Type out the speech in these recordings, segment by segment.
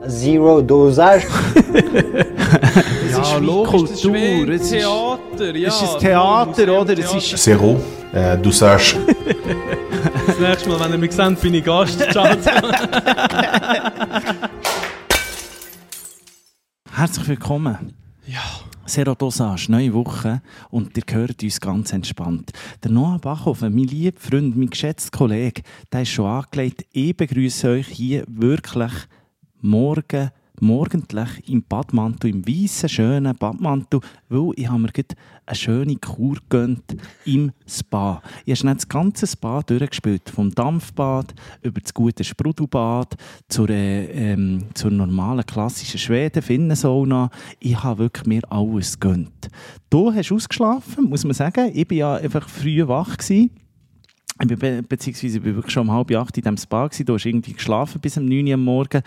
Zero Dosage. Ja, logisch, das ist wie Theater. Ja, es ist ein Theater, oder? Es ist Zero Dosage. Das nächste Mal, wenn ihr mich seht, bin ich Gast. Ciao. Herzlich willkommen. Ja. Zero Dosage, neue Woche und ihr hört uns ganz entspannt. Der Noah Bachhofen, mein lieber Freund, mein geschätzter Kollege, der ist schon angelegt. Ich begrüße euch hier wirklich morgendlich im Badmantel, im weißen, schönen Badmantel, weil ich habe mir gerade eine schöne Kur gegönnt im Spa. Ich habe schnell das ganze Spa durchgespielt, vom Dampfbad über das gute Sprudelbad zur normalen klassischen Schweden-Finnen-Sauna. Ich habe wirklich mir alles gegönnt. Du hast ausgeschlafen, muss man sagen. Ich war ja einfach früh wach gewesen. Beziehungsweise ich war wirklich schon um 7:30 in diesem Spa. Du hast irgendwie geschlafen bis um 9 Uhr am Morgen.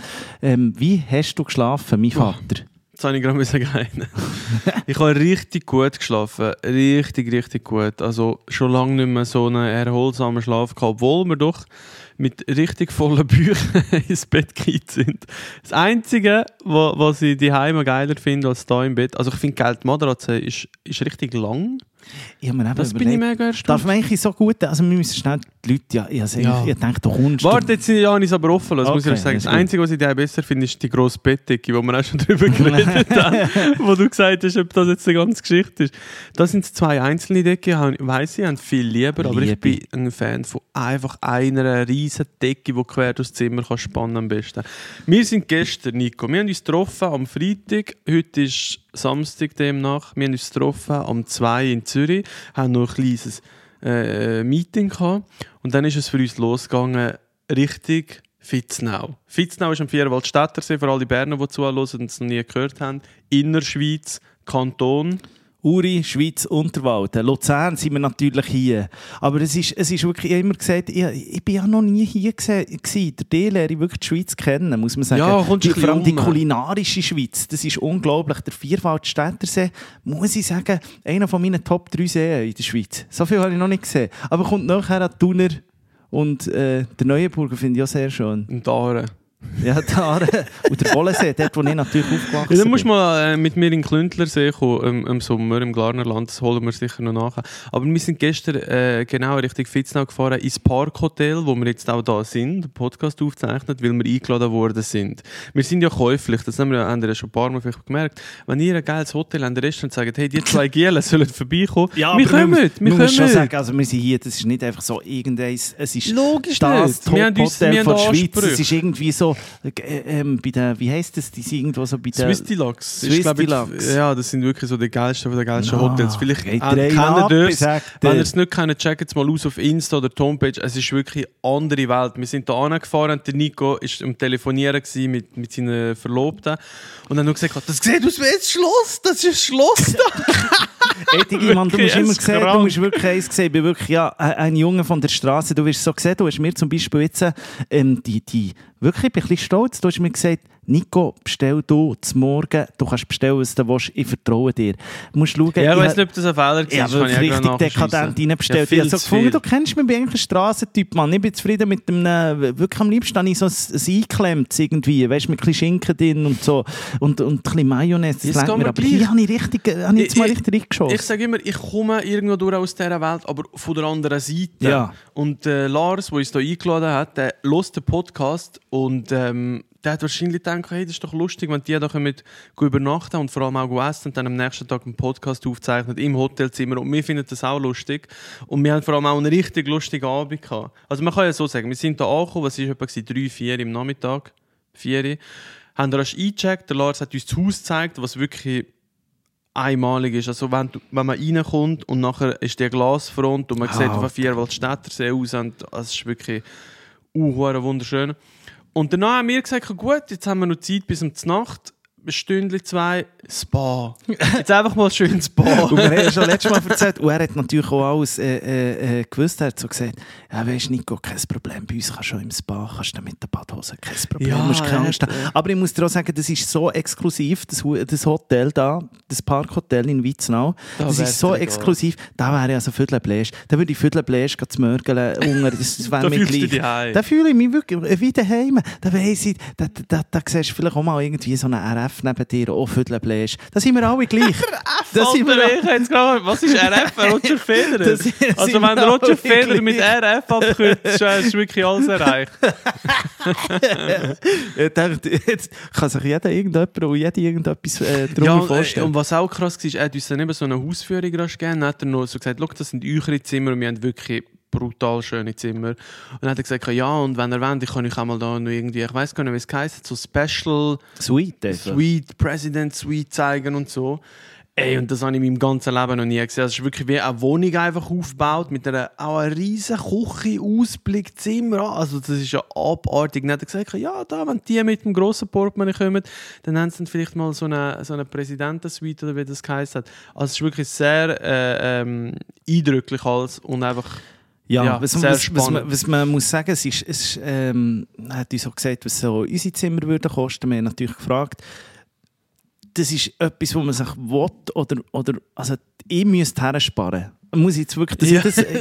Wie hast du geschlafen, mein Vater? Jetzt habe ich gerade sagen. Ich habe richtig gut geschlafen. Richtig gut. Also schon lange nicht mehr so einen erholsamen Schlaf gehabt, obwohl wir doch mit richtig vollen Büchern ins Bett gekehrt sind. Das Einzige, was ich daheim geiler finde als da im Bett, also ich finde, die Geldmatratze ist richtig lang. Ich mir das bin ich mega erstaunt. Darf man eigentlich so gut... Also wir müssen schnell die Leute... Ich denke, du kommst... Warte, jetzt habe ich es aber offen lassen, muss ich sagen. Das Einzige, was ich dir besser finde, ist die grosse Bettdecke, wo wir auch schon drüber geredet haben, wo du gesagt hast, ob das jetzt eine ganze Geschichte ist. Das sind 2 einzelne Decken, weiss ich, habe viel lieber, aber ich bin ein Fan von einfach einer riesen Decke, die quer durchs Zimmer kann spannen am besten. Wir sind gestern, Nico, wir haben uns getroffen am Freitag, heute ist Samstag demnach, wir haben uns getroffen am 2 in Zürich, haben noch ein kleines Meeting gehabt und dann ist es für uns losgegangen Richtung Vitznau. Vitznau ist am Vierwaldstättersee, für alle Berner, die zuhören und es noch nie gehört haben. Innerschweiz, Kanton. Uri, Schweiz, Unterwalden. Luzern sind wir natürlich hier. Aber es ist wirklich, ich habe immer gesagt, ich bin ja noch nie hier gewesen. Der lerne ich wirklich die Schweiz kennen, muss man sagen. Ja, vor allem die kulinarische Schweiz, das ist unglaublich. Der Vierwaldstättersee, muss ich sagen, einer von meinen Top 3 Seen in der Schweiz. So viel habe ich noch nicht gesehen. Aber kommt nachher an Thuner und der Neuenburger finde ich auch sehr schön. Und Aare. Ja, da. Und der Wollensee, dort, wo ich natürlich aufgewachsen bin. Ja, dann musst du mal mit mir in den Klündlersee kommen, im Sommer, im Glarnerland. Das holen wir sicher noch nachher. Aber wir sind gestern genau Richtung Vitznau gefahren, ins Parkhotel, wo wir jetzt auch da sind, den Podcast aufzeichnet, weil wir eingeladen worden sind. Wir sind ja käuflich, das haben wir ja schon ein paar Mal vielleicht gemerkt. Wenn ihr ein geiles Hotel habt, Restaurant sagt, hey, die 2 Gielen sollen vorbeikommen, ja, wir kommen. Wir können schon sagen, also wir sind hier, das ist nicht einfach so irgendeins, es ist logisch das Top-Hotel von der Schweiz. Es ist irgendwie so, bei der, wie heisst das, die sind irgendwo so bei der... Swiss Deluxe. Ja, das sind wirklich so die geilsten von den geilsten Hotels. Vielleicht kennt ihr das. Wenn ihr es nicht kennt, checkt es mal aus auf Insta oder die Homepage. Es ist wirklich eine andere Welt. Wir sind da angefahren und der Nico war am Telefonieren mit seiner Verlobten und dann hat gesagt, das sieht aus wie ein Schloss, das ist ein Schloss da. Ey, Digi, Mann, du musst immer sehen, du musst wirklich eins sehen. Ich bin wirklich ein Junge von der Straße. Du wirst so gesehen, du hast mir zum Beispiel jetzt wirklich, ich bin ein bisschen stolz. Du hast mir gesagt, Nico, bestell du zum Morgen, du kannst bestellen, was du willst, ich vertraue dir. Du musst schauen, ja, ich weiss nicht, ob das ein Fehler war. Ja, aber richtig dekadent reinbestellt. Ich habe so gefunden, du kennst mich, ich bin eigentlich ein Strassentyp, Mann. Ich bin zufrieden mit dem, wirklich am liebsten habe ich so ein eingeklemmt irgendwie, weißt du, mit ein bisschen Schinken drin und so und ein bisschen Mayonnaise, das lenkt mir. Aber hier habe ich jetzt mal richtig reingeschossen. Ich sage immer, ich komme irgendwo durch aus dieser Welt, aber von der anderen Seite. Ja. Und Lars, der uns hier eingeladen hat, der hört den Podcast und der hat wahrscheinlich gedacht, hey, das ist doch lustig, wenn die da übernachten und vor allem auch essen und dann am nächsten Tag einen Podcast aufzeichnen im Hotelzimmer. Und wir finden das auch lustig. Und wir haben vor allem auch einen richtig lustigen Abend gehabt. Also man kann ja so sagen, wir sind da angekommen, was war etwa 3, 4 im Nachmittag, 4. Haben rasch eingecheckt, der Lars hat uns das Haus gezeigt, was wirklich einmalig ist. Also wenn man reinkommt und nachher ist die Glasfront und man sieht auf den Vierwaldstättersee aus und das ist wirklich wunderschön. Und danach haben wir gesagt, gut, jetzt haben wir noch Zeit bis um die Nacht, ein Stündchen, 2, Spa. Jetzt einfach mal schön Spa. Und wir haben ja schon letztes Mal erzählt, und er hat natürlich auch alles gewusst, er hat so gesagt, ja, weisst du, Nico, kein Problem, bei uns kannst du schon im Spa, kannst du mit der Badhose, kein Problem, Ja, musst keine Angst haben. Aber ich muss dir auch sagen, das ist so exklusiv, das Hotel da, das Parkhotel in Witznau, das ist so exklusiv, da wäre ich also Viertelbläsch, da würde ich Viertelbläsch zu mörgeln unter, das wäre mir gleich. Da fühle ich mich wirklich wie daheim, da weiss ich, da siehst du vielleicht auch mal irgendwie so einen RF neben dir, auch Viertelbläsch. Da sind wir alle gleich. Was ist RF? Roger Federer? Also wenn Roger Federer mit RF abkürzt, ist wirklich alles erreicht. Ich dachte, jetzt kann sich jeder irgendetwas darüber vorstellen. Und was auch krass war, er hat uns dann eben so eine Hausführung gegeben. Dann hat er noch so gesagt, das sind eure Zimmer und wir haben wirklich brutal schöne Zimmer. Und dann hat er gesagt, ja, und wenn ihr wollt, ich kann euch auch mal da noch irgendwie, ich weiss gar nicht, wie es heisst, so Special Suite, President Suite zeigen und so. Ey, und das habe ich in meinem ganzen Leben noch nie gesehen. Es ist wirklich wie eine Wohnung einfach aufgebaut, mit einer riesen Küche, Ausblick, Zimmer. Also das ist ja abartig. Dann hat er gesagt, ja, da, wenn die mit dem grossen Portemonnaie kommen, dann haben sie dann vielleicht mal so eine Präsidentensuite oder wie das geheißen hat. Also es ist wirklich sehr eindrücklich alles und einfach... Ja, was man muss sagen, er hat uns auch gesagt, was so unsere Zimmer würden kosten. Wir haben natürlich gefragt, das ist etwas, wo man sich will, oder also ich müsste hersparen. Muss ich jetzt wirklich,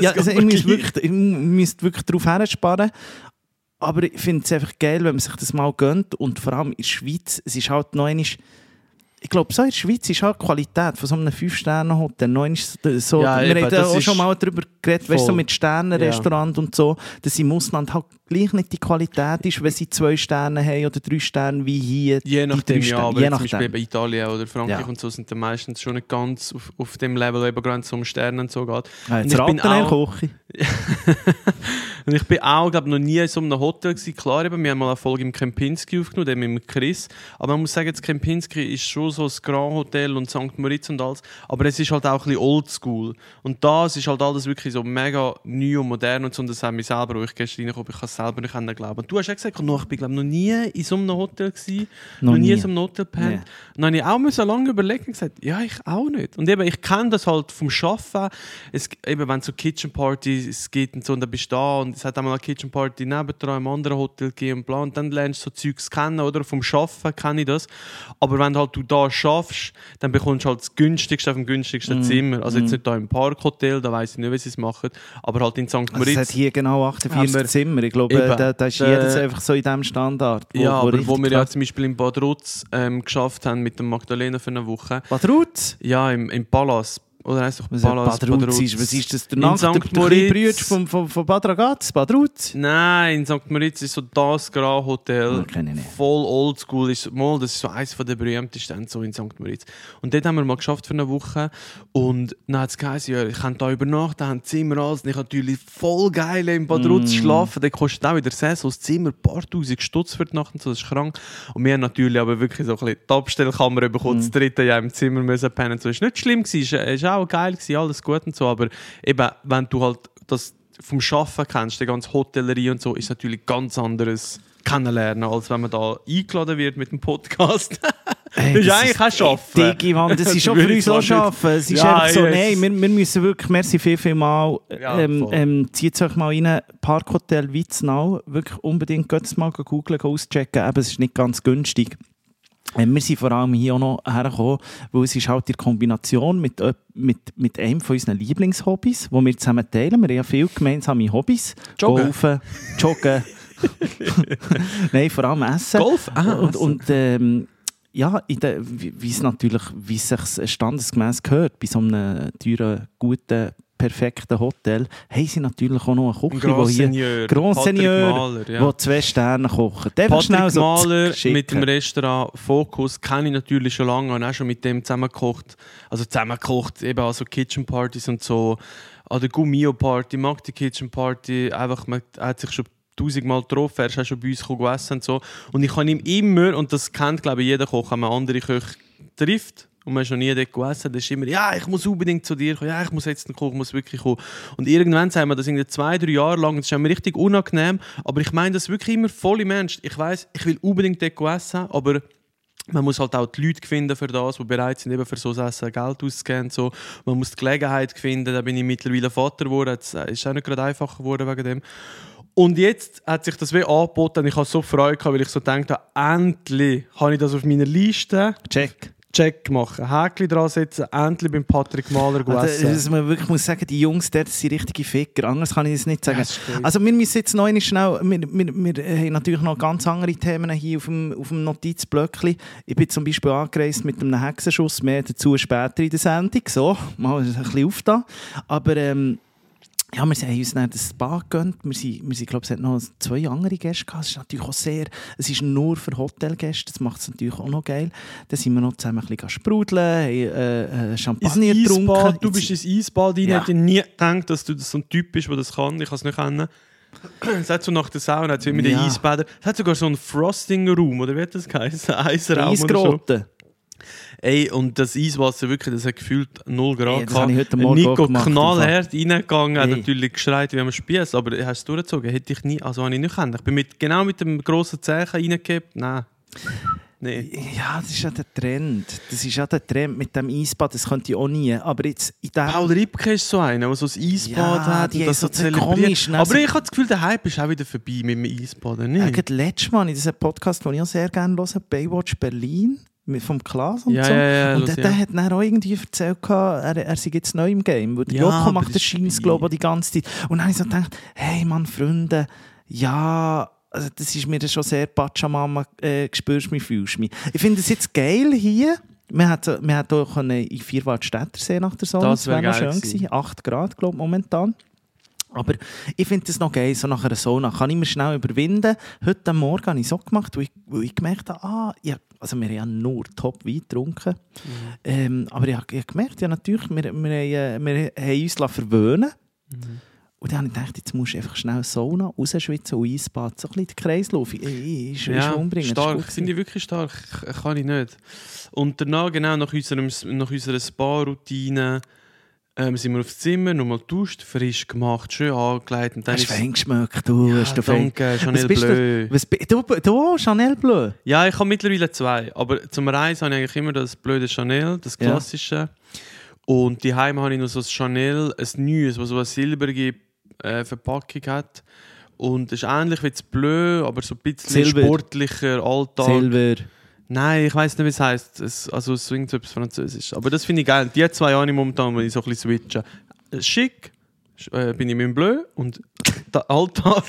ich müsste wirklich darauf hersparen. Aber ich finde es einfach geil, wenn man sich das mal gönnt. Und vor allem in der Schweiz, es ist halt noch einmal, ich glaube, so in der Schweiz ist halt die Qualität von so einem 5-Sterne-Hotel. So, ja, wir haben auch schon mal darüber geredet, weißt, so mit Sternenrestaurant und so, dass im Ausland halt gleich nicht die Qualität ist, wenn sie 2 Sterne haben oder 3 Sterne wie hier. Je nachdem, ja, aber zum Beispiel nachdem. Bei Italien oder Frankreich und so sind die meistens schon nicht ganz auf dem Level, eben gerade so um Sterne und so geht. Ja, jetzt raten in Küche. Und ich bin auch, glaube noch nie in so einem Hotel gewesen. Klar, eben, wir haben mal eine Folge im Kempinski aufgenommen, mit Chris. Aber man muss sagen, das Kempinski ist schon so das Grand Hotel und St. Moritz und alles. Aber es ist halt auch ein bisschen oldschool. Und das ist halt alles wirklich so mega neu und modern und so. Und das haben wir selber, wo ich gestern reingekommen, ich kann es selber nicht glauben. Und du hast ja gesagt, ich bin glaube noch nie in so einem Hotel gewesen. Noch nie in so einem Hotel gepennt. Yeah. Und dann habe ich auch lange überlegt und gesagt, ja, ich auch nicht. Und eben, ich kenne das halt vom Arbeiten. Eben, wenn es so Kitchen Parties gibt und so, und dann bist du da und es hat einmal eine Kitchen Party nebendran im anderen Hotel gegeben und bla, und dann lernst du so Zeugs kennen, oder? Vom Arbeiten kenne ich das. Aber wenn halt du da schaffst, dann bekommst du halt das günstigste auf dem günstigsten Zimmer. Also jetzt nicht da im Parkhotel, da weiss ich nicht, wie sie es machen, aber halt in St. Moritz. Also es hat hier genau 48 Zimmer. Ich glaube, da ist jedes einfach so in diesem Standard. Wo wir ja zum Beispiel in Bad Rutz geschafft haben mit dem Magdalena für eine Woche. Bad Rutz? Ja, im Palast. Oder heisst doch Bad Rutz? Was ist das? Der St. Moritz von Bad Ragaz? Bad Rutz? Nein, in St. Moritz ist so das Grand Hotel. Voll oldschool. Das ist so eines der berühmtesten so in St. Moritz. Und dort haben wir mal geschafft für eine Woche. Und dann hat es geheißen, ja, ich kann da übernachten, haben Zimmer alles. Und ich natürlich voll geil in Bad Rutz schlafen. Der kostet auch wieder sehr so das Zimmer, ein paar tausend Stutz für die Nacht und so, das ist krank. Und wir haben natürlich aber wirklich so ein bisschen die Abstellkammer bekommen, das dritte Jahr im Zimmer müssen pennen. So, ist nicht schlimm gewesen, ist auch geil gewesen, alles gut und so, aber eben, wenn du halt das vom Arbeiten kennst, die ganze Hotellerie und so, ist natürlich ganz anderes kennenlernen, als wenn man da eingeladen wird mit dem Podcast. Hey, das ist eigentlich auch Arbeiten. Digi, Mann, das ist schon für uns auch Arbeiten. Es ist einfach so, nein, wir müssen wirklich, merci viel mal, zieht euch mal rein, Parkhotel Witznau, wirklich unbedingt, geht es mal googeln, auschecken, aber es ist nicht ganz günstig. Wir sind vor allem hier auch noch hergekommen, weil es ist halt die Kombination mit einem von unseren Lieblingshobbys, die wir zusammen teilen. Wir haben ja viele gemeinsame Hobbys. Golfen, Joggen. Nein, vor allem Essen. Golf? Ja, wie es sich standesgemäß gehört, bei so einem teuren, guten, perfekten Hotel, haben sie natürlich auch noch eine Küche, hier Grand Seigneur, der 2 Sterne kocht. Patrick Mahler mit dem Restaurant Focus kenne ich natürlich schon lange und auch schon mit dem zusammengekocht. Also eben also Kitchen Partys und so. An der Gummio Party, mag die Kitchen Party, einfach, man hat sich schon 1000-mal getroffen, er ist auch schon bei uns gegessen und so. Und ich kann ihm immer, und das kennt glaube ich jeder Koch, wenn man andere Köche trifft, und man hat schon nie dort gegessen, dann ist immer, ja, ich muss unbedingt zu dir kommen, ja, ich muss jetzt kommen, ich muss wirklich kommen. Und irgendwann sagen wir das 2-3 Jahre lang, das ist mir richtig unangenehm, aber ich meine das wirklich immer voll im Ernst. Ich weiss, ich will unbedingt dort essen, aber Man muss halt auch die Leute finden für das, die bereit sind, eben für so Essen Geld auszugeben. So. Man muss die Gelegenheit finden, da bin ich mittlerweile Vater geworden. Es ist auch nicht gerade einfacher geworden wegen dem. Und jetzt hat sich das wie angeboten. Ich habe so Freude gehabt, weil ich so dachte, endlich habe ich das auf meiner Liste. Check machen, Häkchen dran setzen, endlich beim Patrick Mahler essen. Also, man wirklich muss sagen, die Jungs, das sind richtige Ficker, anders kann ich das nicht sagen. Also wir müssen jetzt noch schnell, wir haben natürlich noch ganz andere Themen hier auf dem Notizblöckchen. Ich bin zum Beispiel angereist mit einem Hexenschuss, mehr dazu später in der Sendung, so, mal ein bisschen aufda. Aber ja, wir haben uns dann das Spa gegönnt. Wir sind, glaube ich, es hat noch 2 andere Gäste gehabt. Es ist natürlich auch es ist nur für Hotelgäste, das macht es natürlich auch noch geil. Dann sind wir noch zusammen ein bisschen sprudeln, haben Champagner getrunken. Du bist ins Eisbad rein. Ich hätte nie gedacht, dass du so ein Typ bist, der das kann. Ich kann es nicht kennen. Es hat so nach der Sauna, hat mit den Eisbädern. Es hat sogar so einen Frosting-Raum, oder wie hat das geheißen? Eisraum Eisgrotte. Ey, und das Eiswasser wirklich, das hat gefühlt 0 Grad gehabt. Nico knallhart reingegangen, hat natürlich geschreit wie am Spieß, aber hast du durchgezogen? Hätte ich nie, also habe ich nicht können. Ich bin genau mit dem grossen Zeichen reingehabt. Nein. Ja, das ist ja der Trend. Das ist ja der Trend mit dem Eisbad, das könnte ich auch nie. Aber jetzt in dem... Paul Ripke ist so einer, der so ein Eisbad hat und das so zelebriert. Aber ich habe das Gefühl, der Hype ist auch wieder vorbei mit dem Eisbad, nicht? Letztes Mal, das ist ein Podcast, den ich auch sehr gerne höre, Baywatch Berlin. Vom Klaas und so. Ja, und der hat dann auch irgendwie erzählt, er sei jetzt neu im Game. Weil Joko macht den Scheins, glaube ich, die ganze Zeit. Und dann habe ich so gedacht, hey Mann, Freunde, ja, also das ist mir schon sehr Pachamama, spürst du mich, fühlst du mich. Ich finde es jetzt geil hier. Man hat auch in Vierwaldstättersee nach der Sonne. Das wäre noch schön gewesen. 8 Grad, glaube ich, momentan. Aber ich finde das noch geil, so nach einer Sauna kann ich mir schnell überwinden. Heute Morgen habe ich so gemacht, weil ich gemerkt habe, also wir haben ja nur Top-Wein getrunken. Aber ich habe gemerkt, ja natürlich, wir haben uns verwöhnen. Und dann habe ich gedacht, jetzt musst du einfach schnell Sauna, rausschwitzen und Eisbad, so ein bisschen den Kreislauf. Ich umbringen. Stark, finde ich wirklich stark. Kann ich nicht. Und danach, genau nach unserer Spa-Routine, sind wir aufs Zimmer, nochmal duscht, frisch gemacht, schön angelegt. Und dann hast du fein geschmeckt, du? Ja, danke, Chanel Bleu. Du Chanel Bleu? Ja, ich habe mittlerweile 2. Aber zum Reisen habe ich eigentlich immer das Bleu de Chanel, das klassische. Ja. Und daheim habe ich noch so ein Chanel, ein neues, das so eine silbrige Verpackung hat. Und es ist ähnlich wie das Bleu, aber so ein bisschen sportlicher Alltag. Silber. Nein, ich weiss nicht, wie es heisst. Also es klingt so etwas Französisch. Aber das finde ich geil. Die 2 Jahre momentan, wenn ich so ein bisschen switchen. Schick bin ich mit dem Bleu und Alltag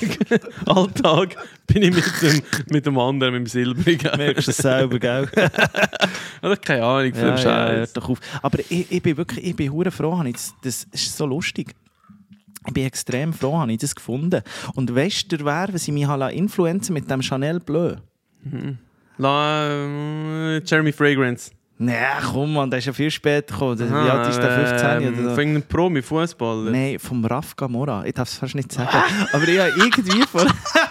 bin ich mit dem anderen, mit dem Silbrigen. Merkst du es selber, gell? Also, keine Ahnung von dem Scheiß. Ja, aber ich bin verdammt froh, das ist so lustig. Ich bin extrem froh, habe ich das gefunden. Und weißt du, was ich mich influenzen mit dem Chanel Bleu? Jeremy Fragrance. Nein, komm man, der ist ja viel später gekommen. Wie alt ist der? 15 oder so? Von einem Promi-Fußballer? Nein, vom Raf Gamora. Ich darf es fast nicht sagen. Aber ich habe irgendwie von...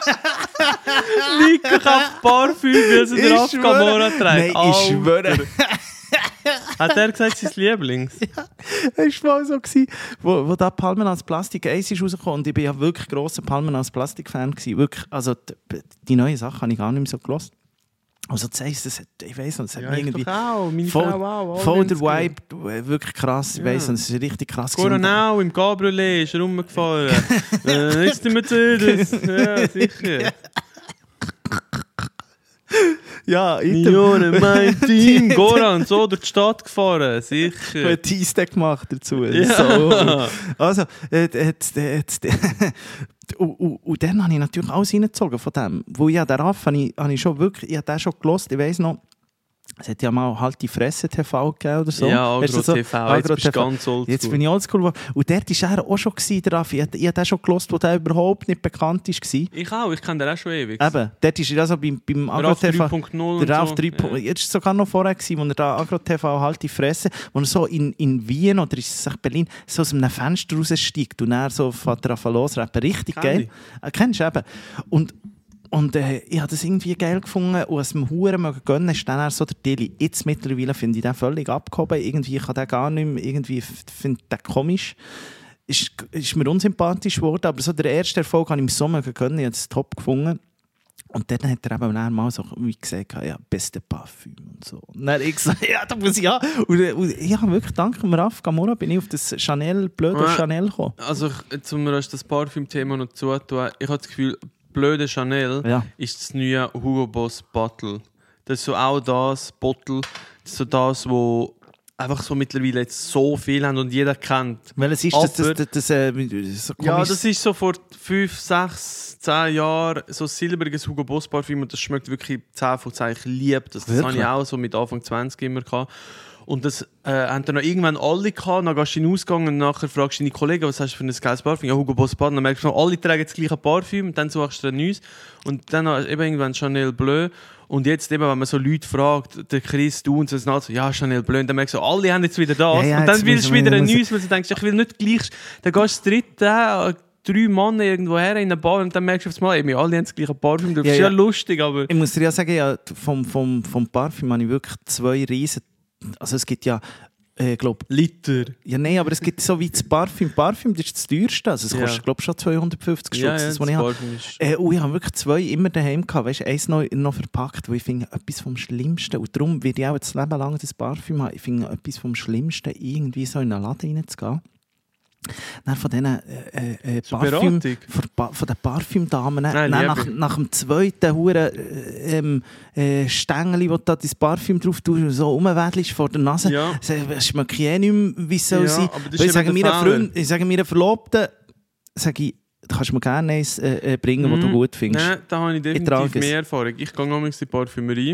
Nico kauft Parfüm, weil sie den Raf Gamora trägt. Nein, ich schwöre. Hat er gesagt, sein Lieblings? Ja, das war mal so, wo da Palmen als Plastik 1 ist rausgekommen. Und ich bin ja wirklich grosser Palmen als Plastik-Fan gewesen. Wirklich, also die neuen Sachen habe ich gar nicht mehr so gehört. Also das heisst, ich weiss nicht, das hat mich irgendwie voll der Vibe, wirklich krass, ich weiss nicht, das ist richtig krass. Coronau im Cabriolet ist er rumgefahren. Ist der Mercedes? Ja, sicher. Ja, Millionen, mein Team, Goran, so durch die Stadt gefahren, sicher. Ein Teastag gemacht dazu. Ja. So. Also, und dann habe ich natürlich alles reingezogen von dem. Wo ich den Raff habe ich schon wirklich, ich habe den schon gehört, ich weiss noch, es hat ja mal halt die Fresse TV gegeben oder so. Ja, Agro-TV, jetzt bist du ganz oldschool. Jetzt bin ich oldschool. Und dort war er auch schon, der Raff. Ich habe den schon gehört, wo der überhaupt nicht bekannt war. Ich auch, ich kenne den auch schon ewig. Eben, dort ist er also beim Agro-TV. Der Ralf 3.0. Jetzt war es sogar noch vorher, wo er da Agro-TV halt die Fresse, wo er so in Wien oder ist es Berlin, so aus einem Fenster raussteigt und er so fährt er an losrappen. Richtig geil. Kennst du eben. Und ich habe das irgendwie geil gefunden und was mir Huren gönnen ist dann so der Dilly. Jetzt mittlerweile finde ich den völlig abgehoben. Irgendwie kann der gar nicht mehr, irgendwie finde ich den komisch. Ist mir unsympathisch geworden, aber so der erste Erfolg habe ich im Sommer gönnen, ich habe es top gefunden. Und dann hat er eben mal so wie gesagt, ja, beste Parfüm und so. Und dann habe ich gesagt, ja, da muss ich ja. Und ich habe wirklich, dank dem Raf Gamora, bin ich auf das blöde Chanel gekommen. Also, zum Rest das Parfüm-Thema noch zutun, ich habe das Gefühl, blöde Chanel ist das neue Hugo Boss Bottle. Das ist so auch das Bottle, das ist so das, wo einfach so mittlerweile jetzt so viel haben und jeder kennt. Welches ist das so ja, das ist so vor 5, 6, 10 Jahren so ein silbriges Hugo Boss Parfüm und das schmeckt wirklich 10 von 10. Ich liebe das. Das habe ich auch so mit Anfang 20 immer gehabt. Und das haben dann noch irgendwann alle gehabt. Dann gehst du in den Ausgang und nachher fragst du deine Kollegen, was hast du für ein geiles Parfüm? Ja, Hugo Boss Bottle. Dann merkst du noch, alle tragen das gleiche Parfüm und dann suchst du ein neues. Und dann hast du eben irgendwann Chanel Bleu. Und jetzt eben, wenn man so Leute fragt, der Chris, du und so, ja, Chanel Bleu, und dann merkst du, alle haben jetzt wieder das. Ja, und dann willst du wieder ein neues, weil du denkst, ich will nicht gleich. Dann gehst du das dritte, 3 Männer irgendwo her in eine Bar und dann merkst du auf einmal, alle haben das gleiche Parfüm. Das ist ja lustig, aber... Ich muss dir ja sagen, ja, vom Parfüm habe ich wirklich 2 riesen... Also es gibt ja... glaub, Liter. Ja, nein, aber es gibt so wie das Parfüm. Parfüm, das ist das teuerste. Also es kostet, glaube ich, schon 250 Stutz. Das ich habe wirklich 2 immer daheim gehabt. Weißt du, eins noch verpackt, wo ich finde, etwas vom Schlimmsten. Und darum werde ich auch das Leben lang das Parfüm haben. Ich finde, etwas vom Schlimmsten, irgendwie so in einen Laden reinzugehen. Dann von diesen Parfüm, von den Parfümdamen, nach dem zweiten Huren Stängeli, wo du da das Parfüm drauf tust, so rumweddelst vor der Nase, schmeckt ich nicht mehr, wie es soll sein. Ich sage meiner Verlobten, du kannst mir gerne eins bringen, was du gut findest. Nein, da habe ich definitiv mehr Erfahrung. Ich gehe in die Parfümerie,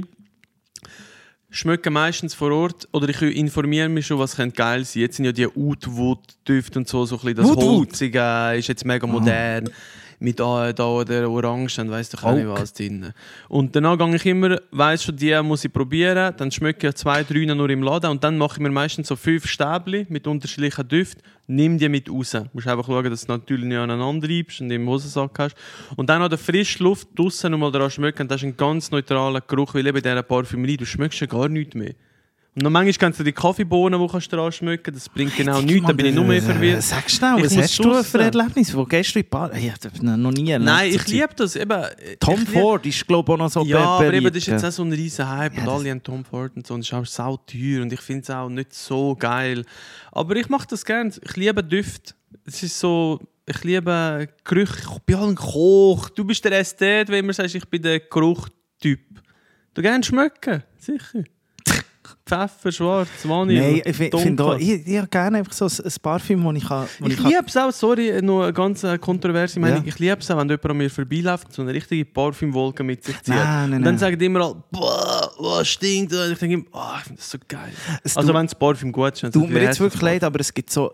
schmecken meistens vor Ort oder ich informiere mich schon, was könnte geil sein. Jetzt sind ja die Oud-Wood-Düfte und so ein bisschen das Holzige ist jetzt mega modern. Mit da der Orange, dann weiss doch auch nicht was drin. Und danach gehe ich immer, weiss schon, die muss ich probieren, dann schmecke ich 2, 3 nur im Laden und dann mache ich mir meistens so 5 Stäbchen mit unterschiedlichen Düften, nimm die mit raus. Du musst einfach schauen, dass du natürlich nicht aneinander reibst und im Hosensack hast. Und dann an der frischen Luft draussen nochmal daran schmecken, das ist ein ganz neutraler Geruch, weil eben in dieser Parfümerie, du schmeckst ja gar nichts mehr. Und noch manchmal kennst du die Kaffeebohnen, die kannst du dran schmecken, das bringt genau nichts, da bin ich nur mehr verwirrt. Sag schnell, was hast du für Erlebnis? Wo gehst du in die Bar? Ich habe noch nie erlebt. Nein, ich liebe das. Eben, Tom Ford ist, glaube ich, auch noch so ja, aber eben, das ist jetzt auch so ein riesen Hype und alle haben Tom Ford und so. Und es ist auch sau teuer und ich finde es auch nicht so geil. Aber ich mache das gerne. Ich liebe Düfte. Es ist so... Ich liebe Gerüche. Ich bin halt ein Koch. Du bist der Ästhet, wenn man sagt, ich bin der Geruchtyp. Du gerne schmecken, sicher. Pfeffer, Schwarz, Vanille. Nein, ich finde auch, ich habe gerne einfach so ein Parfüm, das ich kann... Ich liebe es auch, sorry, noch eine ganz kontroverse Meinung. Ja. Ich liebe es auch, wenn jemand an mir vorbeiläuft und so eine richtige Parfümwolke mit sich zieht. Und dann sagen die immer alle, boah, was stinkt. Und ich denke immer, ich finde das so geil. Also wenn das Parfüm gut ist... Tut mir jetzt wirklich leid, aber es gibt so...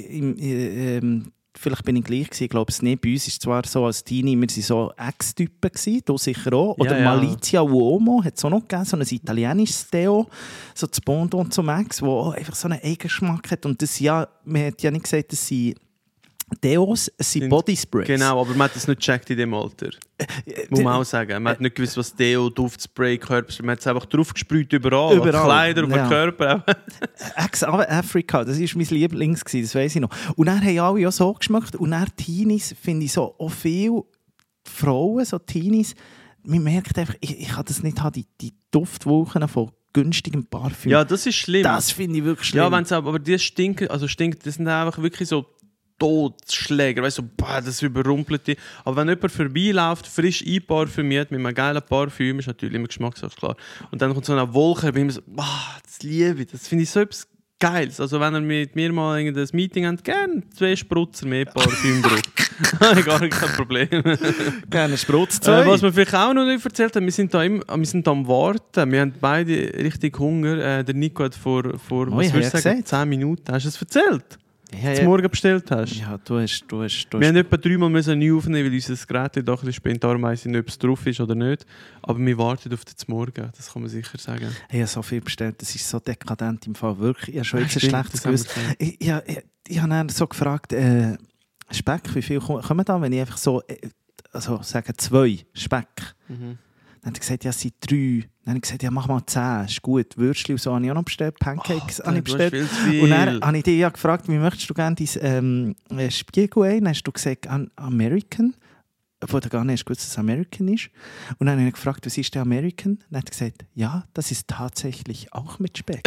Vielleicht bin ich gleich gewesen, ich glaube es nicht. Bei uns ist zwar so als Teenie, wir waren so Ex-Typen gewesen, du sicher auch. Oder Malizia Uomo hat es auch noch gegeben, so ein italienisches Deo, so das Pendant zum Ex, das einfach so einen Eigengeschmack hat. Und das man hat ja nicht gesagt, dass sie Deos, es sind Bodysprays. Genau, aber man hat das nicht gecheckt in dem Alter. Muss man auch sagen. Man hat nicht gewusst, was Deo, Duftspray, Körperspray, man hat es einfach drauf gesprüht überall. Kleider auf den Körper. Ex-Afrika, das war mein Lieblings, das weiss ich noch. Und dann haben alle auch so geschmeckt. Und dann Teenies, finde ich so auch viele Frauen, so Teenies, man merkt einfach, ich kann das nicht haben, die Duftwolken von günstigem Parfüm. Ja, das ist schlimm. Das finde ich wirklich schlimm. Ja, aber die stinken, das sind einfach wirklich so Todesschläger, weißt du, das überrumpelt dich. Aber wenn jemand vorbeiläuft, frisch einparfümiert, mit einem geilen Parfüm, ist natürlich immer Geschmackssache, klar. Und dann kommt so eine Wolke, bin ich so, das liebe ich, das finde ich so etwas Geiles. Also wenn ihr mit mir mal ein Meeting habt, gerne 2 Sprutzer mehr Parfüm drauf. Gar kein Problem. Gerne Sprutz 2. Was wir vielleicht auch noch nicht erzählt haben, wir sind am Warten. Wir haben beide richtig Hunger. Der Nico hat vor was würdest du sagen, 10 Minuten, hast du es erzählt? Ja. Morgen bestellt hast. Ja, du hast. Wir haben etwa 3 Mal neu aufnehmen, weil unser Gerät doch ein bisschen darum weiss ich nicht, ob es drauf ist oder nicht. Aber wir warten auf den Morgen, das kann man sicher sagen. Ich habe so viel bestellt, das ist so dekadent im Fall. Wirklich, ich habe schon jetzt ein schlechtes gewusst. Ich habe dann so gefragt, Speck, wie viel kommen da, wenn ich einfach so, also sagen 2 Speck. Mhm. Dann hat er gesagt, ja, es sind 3. Dann habe ich gesagt, ja, mach mal 10, ist gut. Würstchen und so habe ich auch noch bestellt, Pancakes habe ich bestellt. Und dann habe ich dich ja gefragt, wie möchtest du gerne dein Spiegelei? Dann hast du gesagt, American. wo er gar nicht gewusst, dass es American ist. Und dann habe ich ihn gefragt, was ist der American? Und er hat gesagt, ja, das ist tatsächlich auch mit Speck.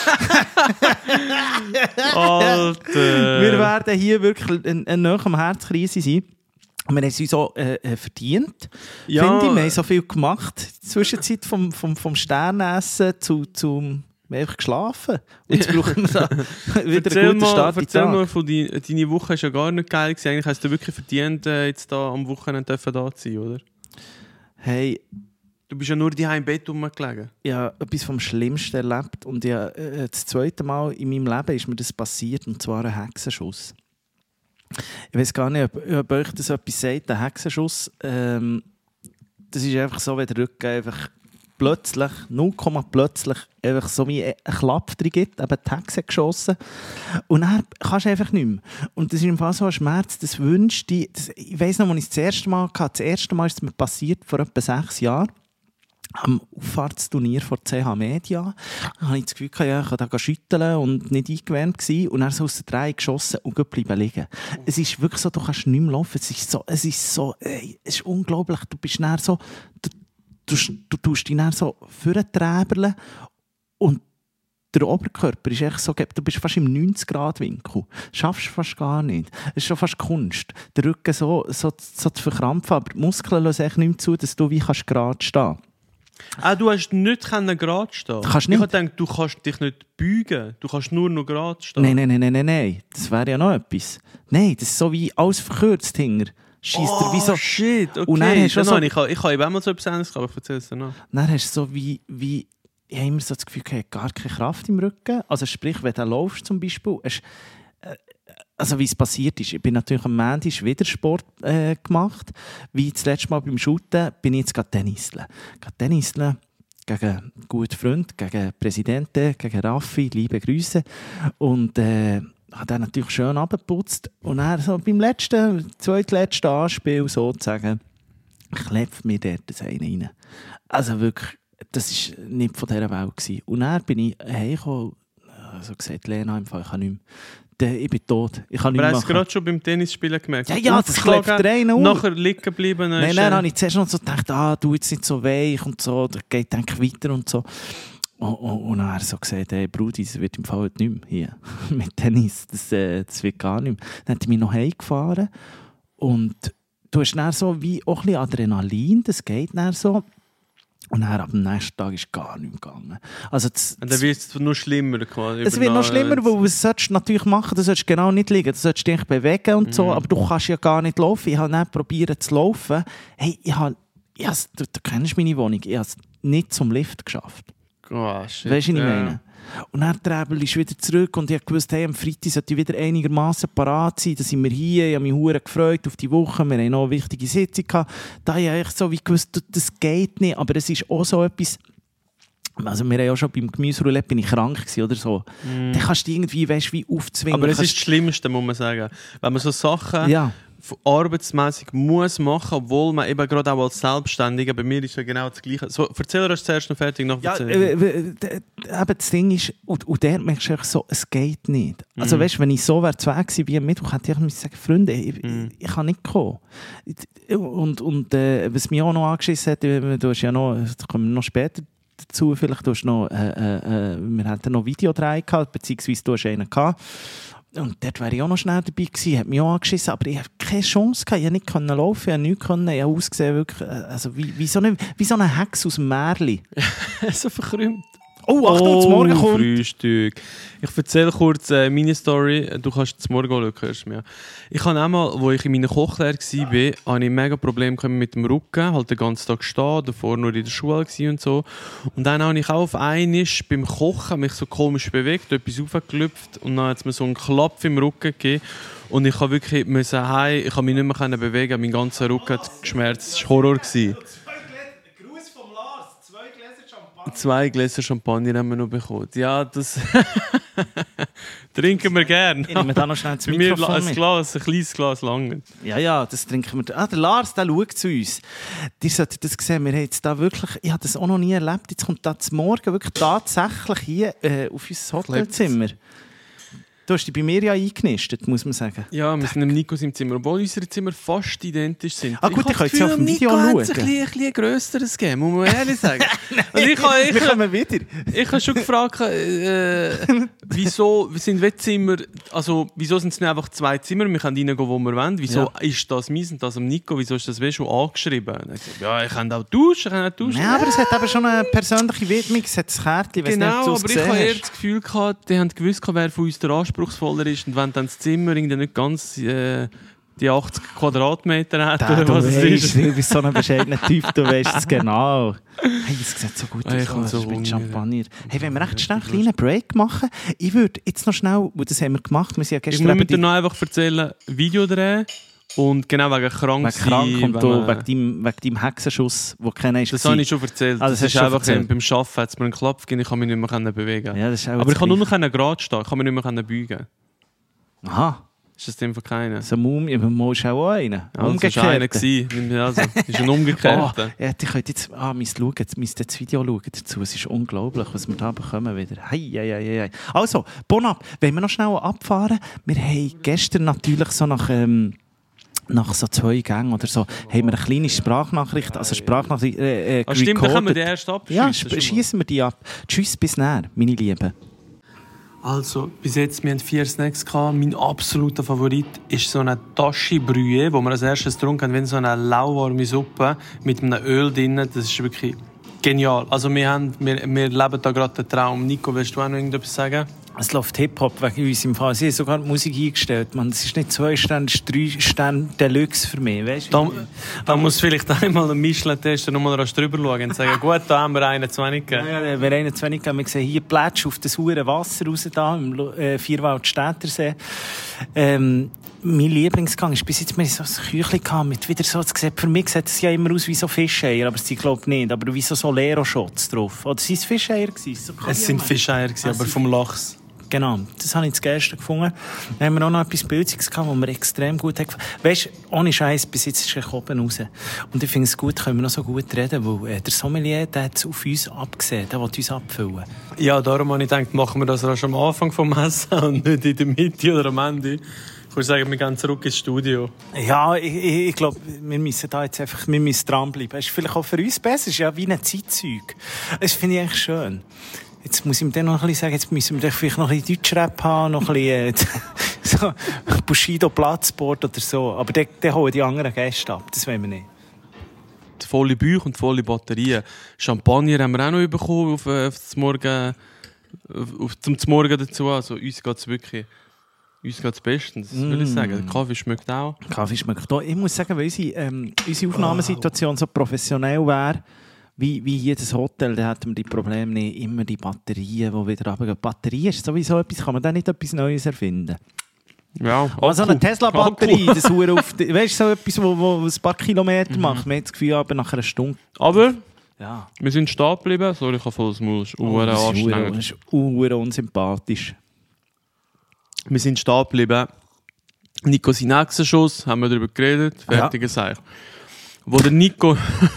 Alter! Wir werden hier wirklich nahe am Herzkrise sein. Und wir haben es uns auch verdient. Ja. Finde ich, wir haben so viel gemacht. In der Zwischenzeit vom Sternessen zum... Wir haben einfach geschlafen. Und jetzt brauchen wir da wieder einen guten Start in den Tag. Mal von deine Woche war ja gar nicht geil gewesen. Eigentlich hast du wirklich verdient, jetzt da am Wochenende da zu sein, oder? Hey, du bist ja nur daheim im Bett rumgelegen. Ich habe etwas vom Schlimmsten erlebt. Und das zweite Mal in meinem Leben ist mir das passiert, und zwar ein Hexenschuss. Ich weiß gar nicht, ob euch das etwas sagt, ein Hexenschuss. Das ist einfach so, wenn der Rücken einfach plötzlich, 0, plötzlich einfach so wie ein Klapp drin gibt, eben die Hexe geschossen. Und dann kannst du einfach nicht mehr. Und das ist im Fall so ein Schmerz, das wünscht dich. Ich weiss noch, als ich das erste Mal hatte. Das erste Mal ist es mir passiert, vor etwa 6 Jahren. Am Auffahrtsturnier von CH Media. Da hatte ich das Gefühl, ja, ich kann da schütteln und nicht eingewärmt gewesen. Und dann so aus der Reihe geschossen und bleiben liegen. Es ist wirklich so, du kannst nicht mehr laufen. Es ist unglaublich. Du bist dann so... Du tust dich dann so vorträberle und der Oberkörper ist echt so, du bist fast im 90-Grad-Winkel. Das schaffst du fast gar nicht. Es ist schon fast Kunst. Der Rücken so zu verkrampfen, aber die Muskeln lassen echt nicht mehr zu, dass du wie gerade stehen kannst. Du hast nicht gerade stehen. Du kannst nicht. Ich dachte, du kannst dich nicht beugen. Du kannst nur noch gerade stehen. Nein. Das wäre ja noch etwas. Nein, das ist so wie alles verkürzt hinter. Wie so. Shit, okay. Und dann hast du so, ich habe eben auch mal so etwas Ähnliches, aber ich erzähle es dir noch. Dann hast du so wie ich habe immer so das Gefühl, ich habe gar keine Kraft im Rücken. Also sprich, wenn du laufst zum Beispiel, also wie es passiert ist, ich bin natürlich am Montag wieder Sport gemacht. Wie das letzte Mal beim Shooten bin ich jetzt gerade Tenniseln. Gegen einen guten Freund, gegen Präsidenten, gegen Raffi, liebe Grüße. Und hat er natürlich schön abgeputzt. Und er so beim zweitletzten Anspiel sozusagen, klepft mir dort das eine rein. Also wirklich, das war nicht von dieser Welt gewesen. Und dann bin ich heimgekommen, also gesagt, Lena, im Fall, ich kann nicht mehr. Ich bin tot. Ich kann aber nicht hast du gerade schon beim Tennisspielen gemerkt? Ja, das klepft rein. Nachher liegen geblieben. Nein, habe ich zuerst noch so gedacht, du jetzt nicht so weich und so, da geht denke weiter und so. Und dann hat er so gesagt, hey Brudi, das wird im Fall nicht mehr hier mit Tennis, das wird gar nicht mehr. Dann hat er mich noch heimgefahren und du hast dann so wie auch ein bisschen Adrenalin, das geht dann so. Und dann ab dem nächsten Tag ist gar nicht mehr gegangen. Also und dann wird es nur schlimmer quasi. Es wird noch schlimmer, weil was sollst du natürlich machen, du sollst genau nicht liegen, du sollst dich bewegen und so, aber du kannst ja gar nicht laufen. Ich habe dann probiert zu laufen. Hey, du kennst meine Wohnung, ich habe es nicht zum Lift geschafft. Oh, shit, weißt du, was ich meine? Und dann Trebel ist wieder zurück und ich wusste, hey, am Freitag sollte ich wieder einigermaßen parat sein. Da sind wir hier, ich habe mich verdammt gefreut auf die Woche, wir haben noch eine wichtige Sitzung gehabt. Da habe ich so wie gewusst, das geht nicht, aber es ist auch so etwas, also wir haben ja schon beim Gemüseroulette bin ich krank gewesen oder so. Dann kannst du irgendwie, weißt, wie aufzwingen. Aber es ist das Schlimmste, muss man sagen. Wenn man so Sachen arbeitsmäßig muss machen, obwohl man eben gerade auch als Selbstständiger, bei mir ist ja genau das Gleiche. So, erzähl uns zuerst noch fertig, noch eben das Ding ist, und der merkst du so, es geht nicht. Also weißt, wenn ich so weg gewesen wie am Mittwoch, hätte ich sagen, Freunde, ich kann nicht kommen. Und was mich auch noch angeschissen hat, du hast ja noch, da kommen wir noch später dazu, vielleicht du hast noch, wir hatten noch Videodreh gehabt, beziehungsweise du hast einen gehabt. Und dort wäre ich auch noch schnell dabei gewesen, hat mich auch angeschissen, aber ich hatte keine Chance gehabt, ich konnte nicht laufen, ich konnte nichts, ich habe ausgesehen wirklich, also wie so eine Hex aus dem Märchen. So verkrümmt. Oh, Achtung, das Morgen kommt. Frühstück. Ich erzähle kurz meine Story. Du kannst das Morgen schauen, hörst du mir. Ich habe einmal, als ich in meiner Kochlehre war, hatte ich mega Probleme mit dem Rücken. Halt den ganzen Tag stehen, davor nur in der Schule und so. Und dann habe ich auch auf einmal beim Kochen mich so komisch bewegt, etwas aufgelüpft und dann hat es mir so einen Klapp im Rücken gegeben. Und ich habe wirklich heim, ich habe mich nicht mehr bewegen, mein ganzer Rücken hat geschmerzt. Das war Horror. 2 Gläser Champagner haben wir noch bekommen. Ja, das trinken wir gerne. Ich nehme da noch schnell das Bei Mikrofon mir ein kleines Glas lang. Ja, das trinken wir. Der Lars, der schaut zu uns. Ihr solltet das sehen, wir haben jetzt da wirklich, ich habe das auch noch nie erlebt, jetzt kommt da zum Morgen wirklich tatsächlich hier auf unser Hotelzimmer. Du hast dich bei mir ja eingenistet, muss man sagen. Ja, wir sind im Nico im Zimmer, obwohl unsere Zimmer fast identisch sind. Ah gut, ich kann jetzt auf dem Video schauen. Nico hat ein bisschen grösseres gegeben, muss man ehrlich sagen. Wir kommen wieder. Ich habe schon gefragt, wieso sind Wettzimmer, also wieso sind es nicht einfach 2 Zimmer, wir können reingehen, wo wir wollen. Wieso ist das meins und das am Nico, wieso ist das schon angeschrieben? Ja, ich kann auch tauschen, Ja, aber es hat eben schon eine persönliche Widmung, es hat das Kärtchen, wenn genau, es nicht aber ich habe eher das Gefühl gehabt, die haben gewusst, wer von uns der anspruchsvoller ist und wenn dann das Zimmer irgendwie nicht ganz die 80 Quadratmeter hat oder was es ist. Du bist so ein bescheidener Typ, du weißt es genau. Hey, das sieht so gut aus, so mit Champagner. Hey, wenn wir recht schnell einen kleinen Break machen, ich würde jetzt noch schnell, das haben wir gemacht, wir sind ja gestern... Ich muss dir noch einfach erzählen, Video drehen und genau wegen krank sein. Wegen deinem Hexenschuss, den keiner ist. Das habe ich schon erzählt. Ah, das ist einfach beim Arbeiten hat es mir einen Klapp gegeben, ich kann mich nicht mehr bewegen. Ja, das ist aber ich kann nur noch gerade stehen, ich kann mich nicht mehr beugen. Aha. Ist das dem von keiner? So Mumie, man muss auch einen. Also, das war einer gewesen. Also, ist ein Umgekehrter. Ja, ich könnte jetzt das Video schauen dazu. Es ist unglaublich, was wir da bekommen wieder. Hei. Also, Bonab, wollen wir noch schnell abfahren? Wir haben gestern natürlich so nach so 2 Gängen oder so, haben wir eine kleine Sprachnachricht, stimmt, dann können wir die erst abschießen. Ja, schießen wir die ab. Tschüss, bis näher, meine Lieben. Also, bis jetzt, wir hatten 4 Snacks gehabt. Mein absoluter Favorit ist so eine Tashi Brûlée, wo wir als erstes getrunken haben, wie so eine lauwarme Suppe mit einem Öl drin. Das ist wirklich genial. Also, wir leben da gerade den Traum. Nico, willst du auch noch irgendetwas sagen? Es läuft Hip-Hop wegen uns im Fall. Sie haben sogar die Musik eingestellt. Man, es ist nicht 2 Sterne, es ist 3 Sterne Deluxe für mich. Weißt du? Da muss vielleicht einmal ein Michelin-Tester nochmal drüber schauen und sagen, gut, da haben wir einen zu wenig gegeben. Ja, wir haben einen zu wenig gegeben. Wir sehen hier Plätsch auf das hure Wasser raus, da, im Vierwaldstättersee. Mein Lieblingsgang ist bis jetzt mal so ein Küchlein mit wieder so, für mich sieht es ja immer aus wie so Fischeier, aber sie glaubt nicht, aber wie so Solero-Shots drauf. Oder sind es Fischeier gewesen? So es sind Fischeier gewesen, aber vom Lachs. Genau, das habe ich gestern gefunden. Dann haben wir auch noch etwas Pilziges gehabt, das mir extrem gut hat gefallen. Weißt du, ohne Scheiß, bis jetzt ist er oben raus. Und ich finde es gut, können wir noch so gut reden, weil der Sommelier, der hat es auf uns abgesehen, der will uns abfüllen. Ja, darum habe ich gedacht, machen wir das erst am Anfang vom Essen und nicht in der Mitte oder am Ende. Ich würde sagen, wir gehen zurück ins Studio. Ja, ich glaube, wir müssen da jetzt einfach dranbleiben. Es ist vielleicht auch für uns besser, es ist ja wie ein Zeitzeug. Das finde ich eigentlich schön. Jetzt muss ich mir dann noch ein bisschen sagen, jetzt müssen wir vielleicht noch ein bisschen Deutschrap haben, noch ein bisschen so Bushido Platzsport oder so. Aber dann holen die anderen Gäste ab, das wollen wir nicht. Die volle Bücher und volle Batterien. Champagner haben wir auch noch bekommen zum Morgen dazu. Also uns geht es wirklich... Uns geht es bestens, will ich sagen. Der Kaffee schmeckt auch. Kaffee schmeckt auch. Ich muss sagen, weil unsere Aufnahmesituation so professionell wäre, wie jedes Hotel, da hätten wir die Probleme nicht. Immer die Batterien, die wieder runtergehen. Batterie ist sowieso etwas, kann man da nicht etwas Neues erfinden? Ja, also eine Tesla-Batterie, das weißt du, so etwas, wo ein paar Kilometer macht. Man hat das Gefühl, aber nach einer Stunde. Aber ja. Wir sind stehen geblieben. Sorry, ich habe volles Maul. Das ist unsympathisch. Wir sind stehen geblieben. Nico sein nächster Schuss, haben wir darüber geredet. Fertige Sache. Wo der Nico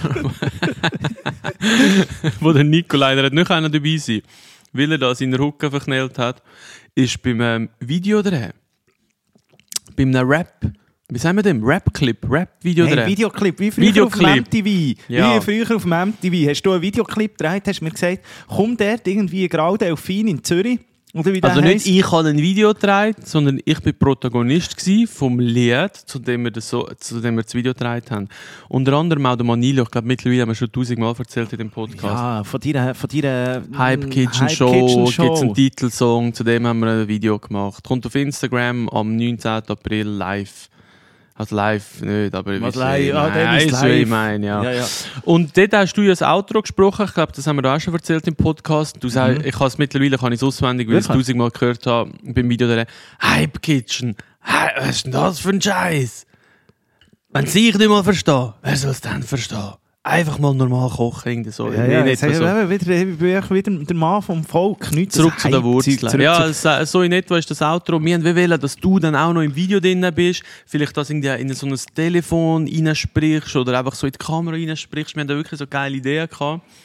leider nicht dabei sein, weil er da seinen Rücken verknellt hat, ist beim Videodreh. Bei einem Rap. Wie sagen wir dem? Rap-Videodreh. Hey, Videoclip, wie früher auf dem MTV. Ja. Wie früher auf dem MTV. Hast du einen Videoclip gedreht, hast du mir gesagt, komm dort irgendwie Grau Delfin in Zürich. Also nicht ich habe ein Video gedreht, sondern ich war Protagonist vom Lied, zu dem wir das Video gedreht haben. Unter anderem auch der Manilo, ich glaube mittlerweile haben wir schon 1000-mal erzählt in dem Podcast. Ja, von deiner Hype Kitchen Show gibt es einen Titelsong, zu dem haben wir ein Video gemacht. Kommt auf Instagram am 19. April live. Also live nicht, aber was live? Ich meine, ja. Und dort hast du ja das Outro gesprochen. Ich glaube, das haben wir auch schon erzählt im Podcast. Du sagst, ich habe es mittlerweile auswendig, weil ich es 1000-mal gehört habe beim Video der Hype Kitchen. Was ist denn das für ein Scheiß? Wenn ich nicht mal verstehe, wer soll es dann verstehen? Einfach mal normal kochen. So. Wieder der Mann vom Volk. Zurück zu den Wurzeln. Ja, so in etwa ist das Outro. Wir wollen, dass du dann auch noch im Video drin bist. Vielleicht das in so ein Telefon reinsprichst oder einfach so in die Kamera reinsprichst. Wir haben da wirklich so geile Ideen gehabt.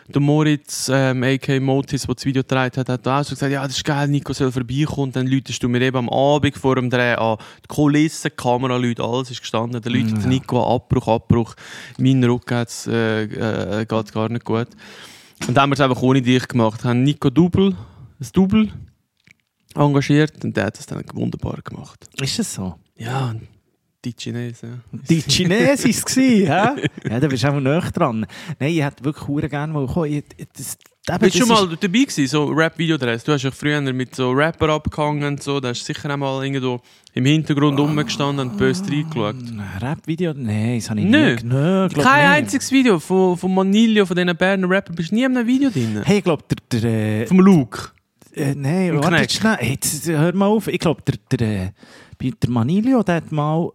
der Moritz, a.k.a. Motis, der das Video gedreht hat, hat auch so gesagt, ja, das ist geil, Nico soll vorbeikommen. Dann läutest du mir eben am Abend vor dem Dreh an. Die Kulissen, Kameraleute, alles ist gestanden. Dann läutet Nico an, Abbruch. Mein Rücken geht gar nicht gut. Und dann haben wir es einfach ohne dich gemacht. Haben Nico ein Double engagiert und der hat es dann wunderbar gemacht. Ist das so? Ja, die Chinesen. Die Chinesen war es, hä? Ja, da bist du auch näher dran. Nein, ich hätte wirklich sehr gerne mal kommen. Bist du schon mal dabei gewesen, so Rap-Videodress? Du hast ja früher mit so Rapper abgehangen und so. Da hast du sicher auch mal irgendwo im Hintergrund rumgestanden und böse reingeschaut. Rap-Video? Nein, das habe ich nicht. Kein einziges Video von Manilio, von diesen Berner Rappern. Bist du nie in einem Video drin? Hey, ich glaube, vom Luke? Nein, warte schnell. Jetzt, hör mal auf. Ich glaube, der Manilio, der hat mal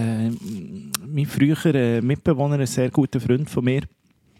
mein früherer Mitbewohner, ein sehr guter Freund von mir,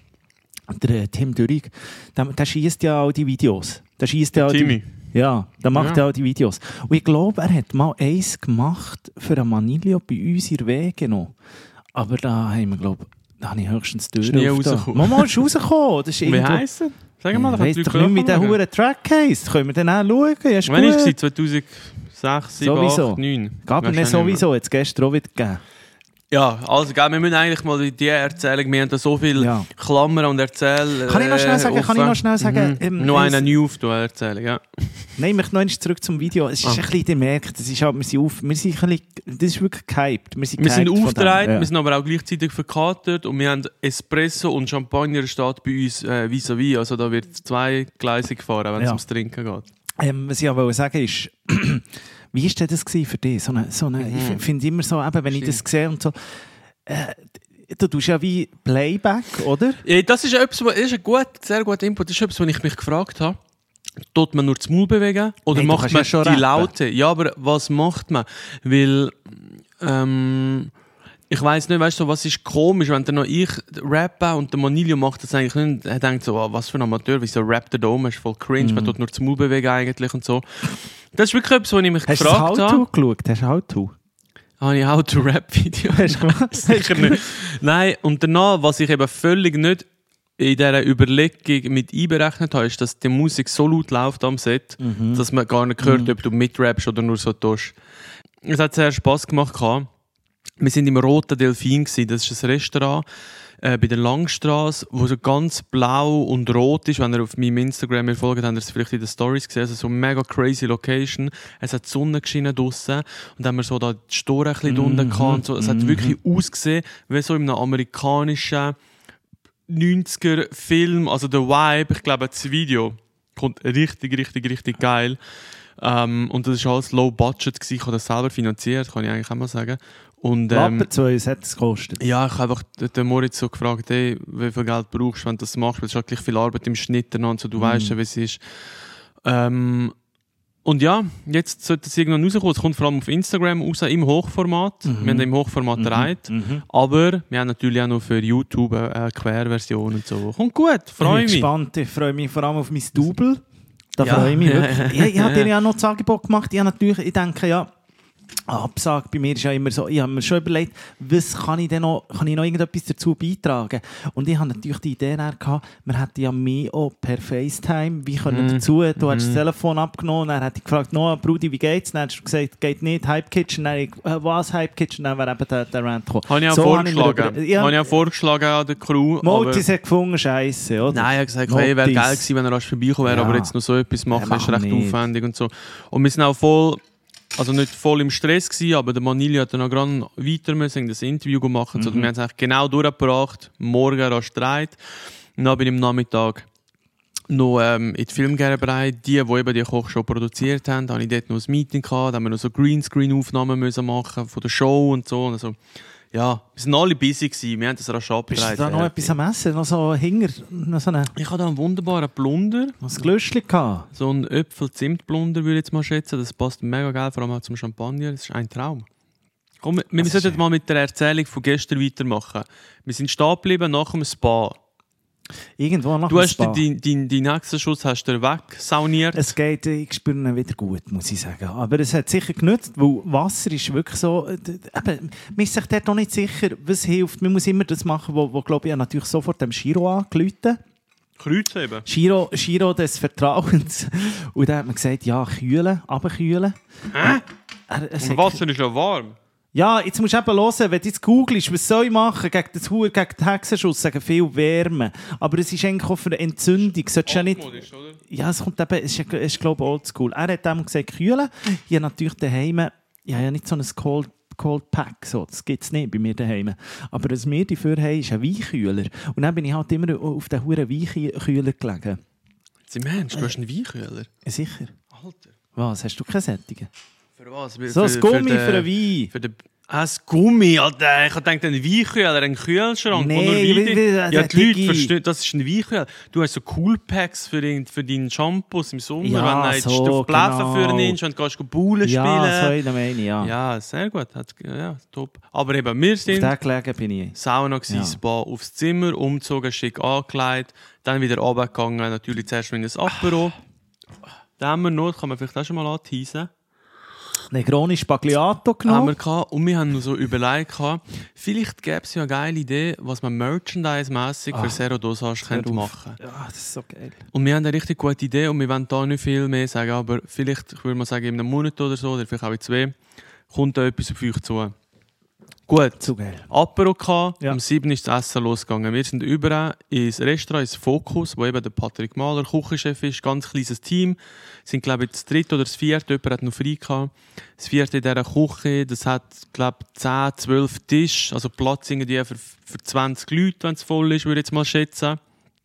der Tim Dürrig, der schießt ja all die Videos. Timmy? Ja, der macht ja all die Videos. Und ich glaube, er hat mal eins gemacht für ein Manilio bei uns in der Wege noch. Aber da haben wir, glaube ich, höchstens Türen. Ist nie rausgekommen. Mal ist rausgekommen. Wie heisst er? Sag mal, ich weiss doch nicht, wie der hure Track heisst. Können wir den auch schauen? Wann war es? 2006, 2007, 2008, 2009? Gab mir nicht sowieso, jetzt gestern auch wieder gegeben. Ja, also wir müssen eigentlich mal die Erzählung, wir haben da so viele Klammern und Erzählen. Kann ich noch schnell sagen? Noch eine Neue Erzählung, ja. Nein, ich möchte noch einmal zurück zum Video. Es ist ein bisschen, ihr merkt, das ist halt, das ist wirklich gehypt. Wir sind aufgedreht, wir sind aber auch gleichzeitig verkatert und wir haben Espresso und Champagner steht bei uns vis-à-vis. Also da wird zweigleisig gefahren, wenn es ums Trinken geht. Was ich aber sagen ist, wie war das für dich? Ich finde immer so, eben, wenn ich das sehe und so, du tust ja wie Playback, oder? Ja, das ist etwas, sehr guter Input. Das ist etwas, was ich mich gefragt habe. Tut man nur das Maul bewegen oder macht man die Laute? Ja, aber was macht man? Weil, ich weiss nicht, weißt du, was ist komisch, wenn dann noch ich rappe und der Manilio macht das eigentlich nicht. Er denkt so, was für ein Amateur, wieso rappt der da oben? Ist voll cringe, man tut nur das Maul bewegen eigentlich und so. Das ist wirklich etwas, was ich mich gefragt habe. Hast du How-To geschaut? Hast du How-To? Habe ich How-To-Rap-Video? Sicher nicht. Nein, und danach, was ich eben völlig nicht in dieser Überlegung mit einberechnet habe, ist, dass die Musik so laut läuft am Set, dass man gar nicht hört, ob du mitrappst oder nur so tust. Es hat sehr Spass gemacht. Wir waren im Roten Delfin, das ist ein Restaurant bei der Langstrasse, wo so ganz blau und rot ist. Wenn ihr auf meinem Instagram mir folgt, habt ihr es vielleicht in den Stories gesehen. Also so eine mega crazy Location. Es hat die Sonne geschienen draussen und dann haben wir so da die Store ein bisschen unten gehabt. So. Es hat wirklich ausgesehen wie so in einem amerikanischen 90er-Film. Also der Vibe, ich glaube, das Video kommt richtig geil. Und das war alles low budget gewesen. Ich habe das selber finanziert, kann ich eigentlich auch mal sagen. Und, was hat es gekostet? Ja, ich habe einfach den Moritz so gefragt, hey, wie viel Geld brauchst du, wenn du das machst? Weil es ist halt gleich viel Arbeit im Schnitt und so, du weißt ja, wie es ist. Und ja, jetzt sollte es irgendwann rauskommen. Es kommt vor allem auf Instagram raus, im Hochformat. Wir haben im Hochformat gedreht. Aber wir haben natürlich auch noch für YouTube eine Querversion und so. Kommt gut, freue mich. Ich freue mich vor allem auf mein Double. Da freue ich mich wirklich. Ich habe dir ja noch das Angebot gemacht. Ich denke, ja, Absage bei mir ist ja immer so, ich habe mir schon überlegt, was kann ich noch irgendetwas dazu beitragen? Und ich habe natürlich die Idee gehabt, man hätte ja mich auch per FaceTime, wie können dazu, du hast das Telefon abgenommen, dann hätte ich gefragt, no, Brudi, wie geht's? Dann hast du gesagt, geht nicht, Hype Kitchen, dann ich, was Hype Kitchen? Dann wäre eben der Rant gekommen. Habe ich auch vorgeschlagen. Habe ich auch vorgeschlagen an der Crew. Motis hat gefunden, Scheiße, oder? Nein, er hat gesagt, hey, wäre geil gewesen, wenn er rasch vorbeikommen wäre, aber jetzt noch so etwas machen, ist recht aufwendig und so. Und wir sind auch voll, also nicht voll im Stress gewesen, aber der Manilio hat dann noch gerade weiter müssen, das Interview machen. So, wir haben es eigentlich genau durchgebracht, morgen rasch gedreht. Und dann bin ich am Nachmittag noch in die Filmgerberei, die eben die Kochshow produziert haben. Da hatte ich dort noch ein Meeting gehabt, da haben wir noch so Greenscreen-Aufnahmen müssen machen von der Show und so. Also, ja, wir waren alle busy gewesen, wir haben das rasch abgedreht. Bist du da noch etwas am Essen? Noch so Hinger? Noch so Ich hatte da einen wunderbaren Plunder. Was Glöschli gehabt? So einen Äpfel-Zimt-Plunder würde ich jetzt mal schätzen. Das passt mega geil, vor allem auch zum Champagner. Das ist ein Traum. Komm, wir sollten mal mit der Erzählung von gestern weitermachen. Wir sind stehen geblieben nach dem Spa. Irgendwo nach dem Spa. Du hast deinen nächsten Schuss hast du wegsauniert. Es geht, ich spüre ihn wieder gut, muss ich sagen. Aber es hat sicher genützt, weil Wasser ist wirklich so... man ist sich dort noch nicht sicher, was hilft. Man muss immer das machen, wo glaube ich, natürlich sofort dem Giro angerufen. Kreuz eben. Giro des Vertrauens. Und dann hat man gesagt, ja, kühlen, runterkühlen. Und Wasser ist ja warm. Ja, jetzt musst du eben hören, wenn du jetzt googelst, was soll ich machen gegen den Hexenschuss, sagen viel Wärme. Aber es ist eigentlich auch für eine Entzündung. Ja nicht, oder? Ja, es kommt eben, es ist glaube ich oldschool. Er hat dem gesagt, kühlen. Ich habe natürlich daheim, ja nicht so ein Cold Pack, so. Das gibt es nicht bei mir daheim. Aber was wir dafür haben, ist ein Weinkühler. Und dann bin ich halt immer auf den huren Weinkühler gelegen. Sie Mensch, du hast einen Weinkühler? Sicher. Alter. Was, hast du keine Sättige? Für was? So ein Gummi für einen Wein. Das Gummi, Alter. Ich dachte, ein Weinkühler, ein Kühlschrank. Nee, ja, die Leute verstehen, das ist ein Weinkühler. Du hast so Coolpacks für deinen Shampoos im Sommer, ja, wenn du so, Bläffen für nimmst und gehst Bowlen spielen. Ja, so in der Meine, ja. Ja, sehr gut. Ja, top. Aber eben, wir sind auf der gelegen bin ich. Sauna gewesen, Spa, aufs Zimmer, umgezogen, schick angekleidet, dann wieder runtergegangen, natürlich zuerst in ein Apero. Dann haben wir noch, kann man vielleicht auch schon mal anteasen. Negroni Spagliato genommen. Und wir haben noch so überlegt, vielleicht gäbe es ja eine geile Idee, was man merchandise-mässig für Zero Dosage machen könnte. Ja, das ist so geil. Und wir haben eine richtig gute Idee und wir wollen da nicht viel mehr sagen, aber vielleicht, ich würde mal sagen, in einem Monat oder so, oder vielleicht auch in 2, kommt da etwas auf euch zu. Gut, zu geil. Apero gehabt, um 7 ist das Essen losgegangen. Wir sind über ins Restaurant, ins Fokus, wo eben der Patrick Mahler Küchenchef ist, ganz kleines Team. Sind, glaube ich, das 3. oder das 4. Jemand hat noch frei gehabt. Das 4. in dieser Küche, das hat, glaube ich, 10, 12 Tische, also Platz irgendwie für 20 Leute, wenn es voll ist, würde ich jetzt mal schätzen.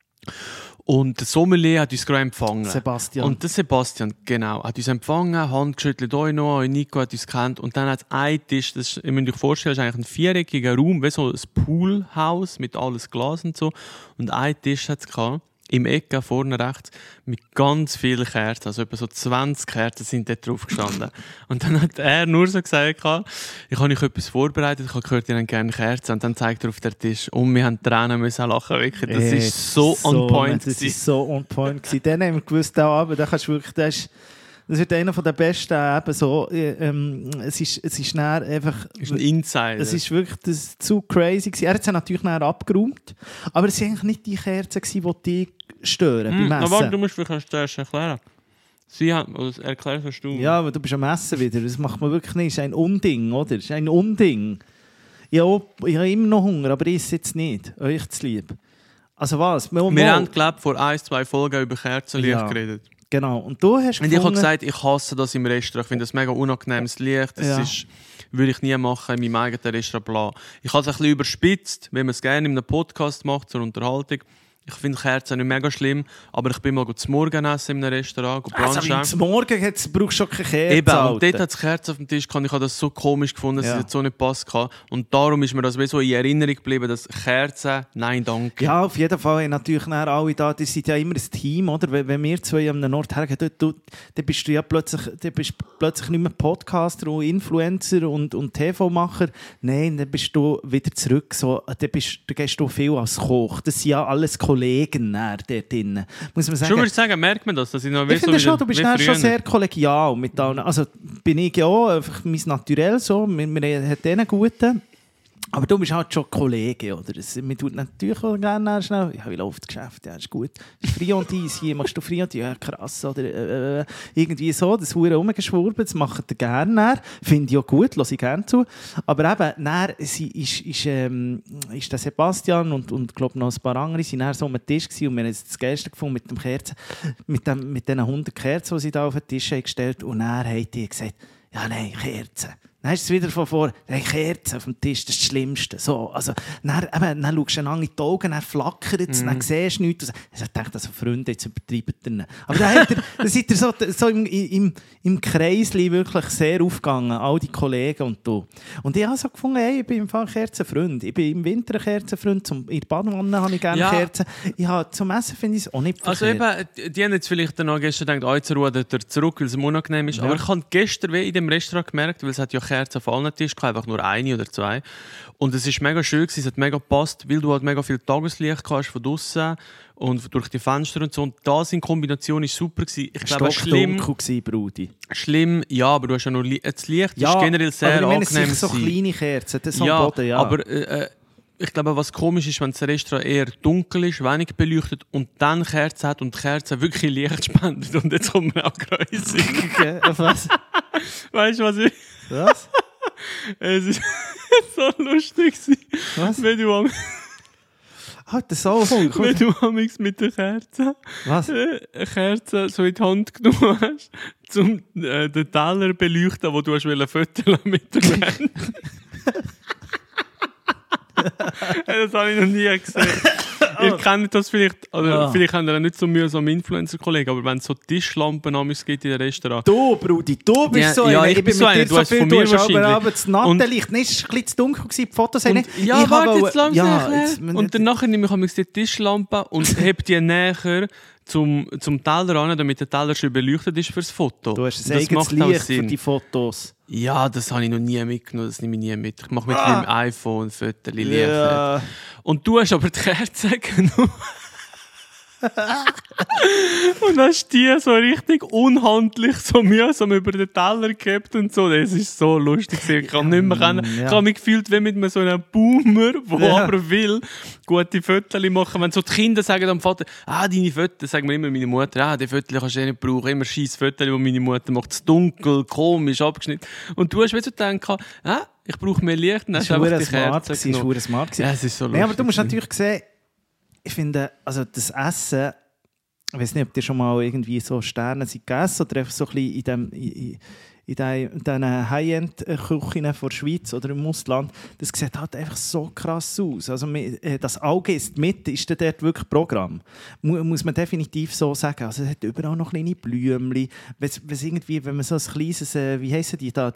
Und der Sommelier hat uns gerade empfangen. Sebastian. Und der Sebastian, genau, hat uns empfangen, Hand geschüttelt, euch noch, Nico hat uns gekannt. Und dann hat es einen Tisch, das ist, ihr müsst euch vorstellen, das ist eigentlich ein viereckiger Raum, wie so ein Poolhaus mit alles Glas und so. Und einen Tisch hat es gehabt, im Ecke vorne rechts, mit ganz vielen Kerzen, also etwa so 20 Kerzen sind dort drauf gestanden. Und dann hat er nur so gesagt, ich habe euch etwas vorbereitet, ich habe gehört, ihr habt gerne Kerzen. Und dann zeigt er auf den Tisch und wir haben Tränen müssen lachen, wirklich. Das ist so on point. Das ist so on point. Dann haben wir gewusst, aber da kannst du wirklich, das wird einer der besten, eben so, es ist näher einfach... Das ist ein Insider. Es ist wirklich zu crazy gewesen. Er hat es natürlich näher abgeräumt, aber es waren eigentlich nicht die Kerzen, die dich stören beim Essen. Warte, du musst vielleicht zuerst erklären. Sie haben, oder erklärst du? Ja, aber du bist am Essen wieder, das macht man wirklich nicht. Das ist ein Unding, oder? Das ist ein Unding. Ich habe immer noch Hunger, aber ich esse jetzt nicht. Euch zu lieb. Also was? Wir haben, glaube ich, vor 1-2 Folgen über Kerzenlicht geredet. Genau. Und du hast ich habe gesagt, ich hasse das im Restaurant. Ich finde das mega unangenehmes Licht. Das würde ich nie machen in meinem eigenen Restaurant. Ich habe es ein bisschen überspitzt, wenn man es gerne in einem Podcast macht, zur Unterhaltung. Ich finde Kerzen nicht mega schlimm, aber ich bin mal zum Morgen essen in einem Restaurant. Also zum Morgen brauchst du schon keine Kerzen. Eben, und dort hat es Kerzen auf dem Tisch gehabt. Ich habe das so komisch gefunden, dass es jetzt so nicht passt. Und darum ist mir das wie so in Erinnerung geblieben, dass Kerzen, nein, danke. Ja, auf jeden Fall. Natürlich alle da, die sind ja immer ein Team, oder? Wenn wir zwei am Nord hergehen, dann bist du ja plötzlich nicht mehr Podcaster und Influencer und TV-Macher. Nein, dann bist du wieder zurück. So, dann gehst du viel als Koch. Das sind ja alles Kollegen dort drin. Muss man sagen. Schon würde ich sagen, merkt man das? Dass ich noch ich finde schon, du bist schon sehr kollegial mit allen. Also bin ich ja auch, einfach mein Naturell so. Wir haben einen guten. Aber du bist halt schon Kollege, oder? Man tut natürlich auch gerne schnell, ja, wie läuft das Geschäft? Ja, ist gut. Friandis hier, machst du Friandis? Ja, krass, oder? Irgendwie so, das hure rumgeschwurbelt, das macht er gerne. Finde ich auch gut, höre ich gerne zu. Aber eben, ist der Sebastian und glaube noch ein paar andere sind so am Tisch gewesen und wir haben das Geilste gefunden mit dem Kerzen, mit diesen 100 Kerzen, die sie da auf den Tisch haben gestellt. Und dann haben die gesagt, ja, nein, Kerzen. Dann ist es wieder von vor, hey, Kerzen auf dem Tisch, das ist das Schlimmste. So, also, dann schaust du einander in die Augen, dann flackert es, dann siehst du nichts. Ich dachte, also Freunde, jetzt übertreiben ihr. Aber dann seid ihr so im Kreisli wirklich sehr aufgegangen, all die Kollegen und du. Und ich habe so gefunden, hey, ich bin im Fall Kerzenfreund. Ich bin im Winter ein Kerzenfreund, in der Badewanne habe ich gerne Kerzen. Zum Essen finde ich es auch nicht verkehrt. Also eben, die haben jetzt vielleicht dann gestern gedacht, jetzt ruht er zurück, weil es ihm unangenehm ist. Ja. Aber ich habe gestern in dem Restaurant gemerkt, weil es hat ja Kerzen auf allen Tisch, einfach nur eine oder zwei. Und es war mega schön, es hat mega gepasst, weil du halt mega viel Tageslicht hast von draussen und durch die Fenster und so. Und das in Kombination war super. Ich glaube, schlimm, ja, aber du hast ja nur das Licht ist generell sehr aber angenehm. Es sind so kleine Kerzen, das am Boden, aber ich glaube, was komisch ist, wenn das Restaurant eher dunkel ist, wenig beleuchtet und dann Kerzen hat und die Kerze wirklich Licht spendet. Und jetzt kommt mir auch Größe. Okay, was? Weißt du, was ich... Was? Es ist so lustig. Was? Wenn du Das so wenn du amigs mit der Kerze Was? eine Kerze so in die Hand genommen hast, um den Teller beleuchten, wo du hast Fotos mit dem Handy. Das habe ich noch nie gesehen. Ihr kennt das vielleicht, oder vielleicht haben wir nicht so mühsam Influencer-Kollegen, aber wenn es so Tischlampen gibt in den Restaurants. Du, Brudi, du bist so ja, einer. ich bin so einer. Du hast von mir wahrscheinlich. Aber das Nattenlicht, es war ein bisschen zu dunkel, die Fotos haben nicht... Ja, warte, jetzt lass mich und danach nehme ich die Tischlampe und heb die näher zum Teller an, damit der Teller schon beleuchtet ist fürs Foto. Du hast ein eigenes Licht für die Fotos. Ja, das habe ich noch nie mitgenommen, das nehme ich nie mit. Ich mache mit meinem iPhone Fotos, Licht. Ja. Und du hast aber die Kerze genommen. Und hast die so richtig unhandlich, so mühsam über den Teller gehabt und so. Das ist so lustig. Ich kann nicht mehr kennen. Ich habe mich gefühlt wie mit so einem Boomer, der aber will gute Fotos machen. Wenn so die Kinder sagen am Vater, deine Fotos, sagen wir immer meine Mutter, die Fotos kannst du nicht brauchen. Immer scheiß Fotos, die meine Mutter macht. Es dunkel, komisch, abgeschnitten. Und du hast wieder so gedacht, ich brauche mehr Licht. Dann hast du einfach die Kerze genommen. Smart. Ja, es ist so lustig. Nee, aber du musst natürlich sehen, ich finde, also das Essen, ich weiß nicht, ob ihr schon mal irgendwie so Sterne gegessen oder einfach so ein bisschen in diesen High-End-Küchen der Schweiz oder im Ausland, das sieht halt einfach so krass aus. Also das Auge ist mit, ist dort wirklich Programm. Muss man definitiv so sagen. Also es hat überall noch kleine Blümchen. Wenn man so ein kleines, wie heissen die da,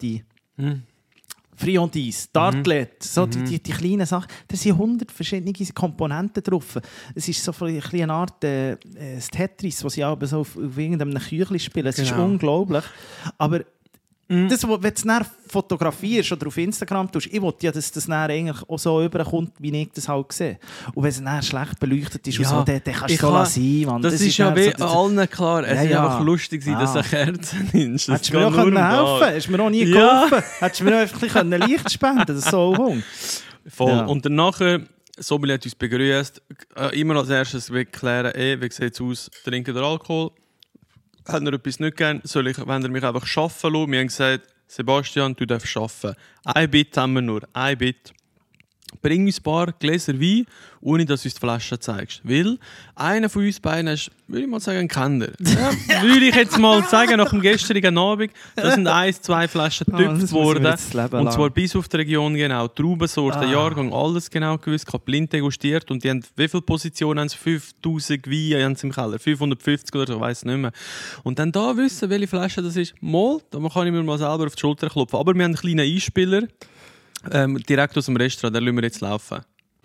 Friandise, Tartlet, so die kleinen Sachen. Da sind 100 verschiedene Komponenten drauf. Es ist so eine Art Tetris, das sie aber so auf irgendeinem Küchlein spielen. Es ist unglaublich. Aber das, wenn du es dann fotografierst oder auf Instagram tust, ich will ja, dass das dann eigentlich auch so überkommt, wie ich das halt sehe. Und wenn es dann schlecht beleuchtet ist, dann kannst du es so lassen. Mann. Das ist ja wie allen klar. Es ist einfach lustig, dass du eine Kerze nimmst. Hättest du mir auch helfen können? Hättest du mir auch nie geholfen? Hättest du mir auch einfach Licht spenden können? Das ist so Hung. Voll. Ja. Und danach, Sommelier hat uns begrüßt. Immer als erstes klären, wie sieht es aus, trinkt ihr Alkohol? Hat er etwas nicht gern, wenn er mich einfach arbeiten lassen? Wir haben gesagt, Sebastian, du darfst arbeiten. Ein Bit haben wir nur, ein Bit. Bring uns ein paar Gläser Wein, ohne dass du uns die Flasche zeigst. Weil einer von uns beiden ist, würde ich mal sagen, ein Kenner. Ja, würde ich jetzt mal sagen, nach dem gestrigen Abend, da sind 1-2 Flaschen getüpft worden. Und zwar bis auf die Region genau. Traubensorte, Jahrgang, alles genau gewusst, blind degustiert. Und die haben, wie viele Positionen haben sie? 5000 Weine haben sie im Keller. 550 oder so, ich weiss nicht mehr. Und dann da wissen, welche Flasche das ist, mal, da kann ich mir mal selber auf die Schulter klopfen. Aber wir haben einen kleinen Einspieler. Direkt aus dem Restaurant, den lassen wir jetzt laufen.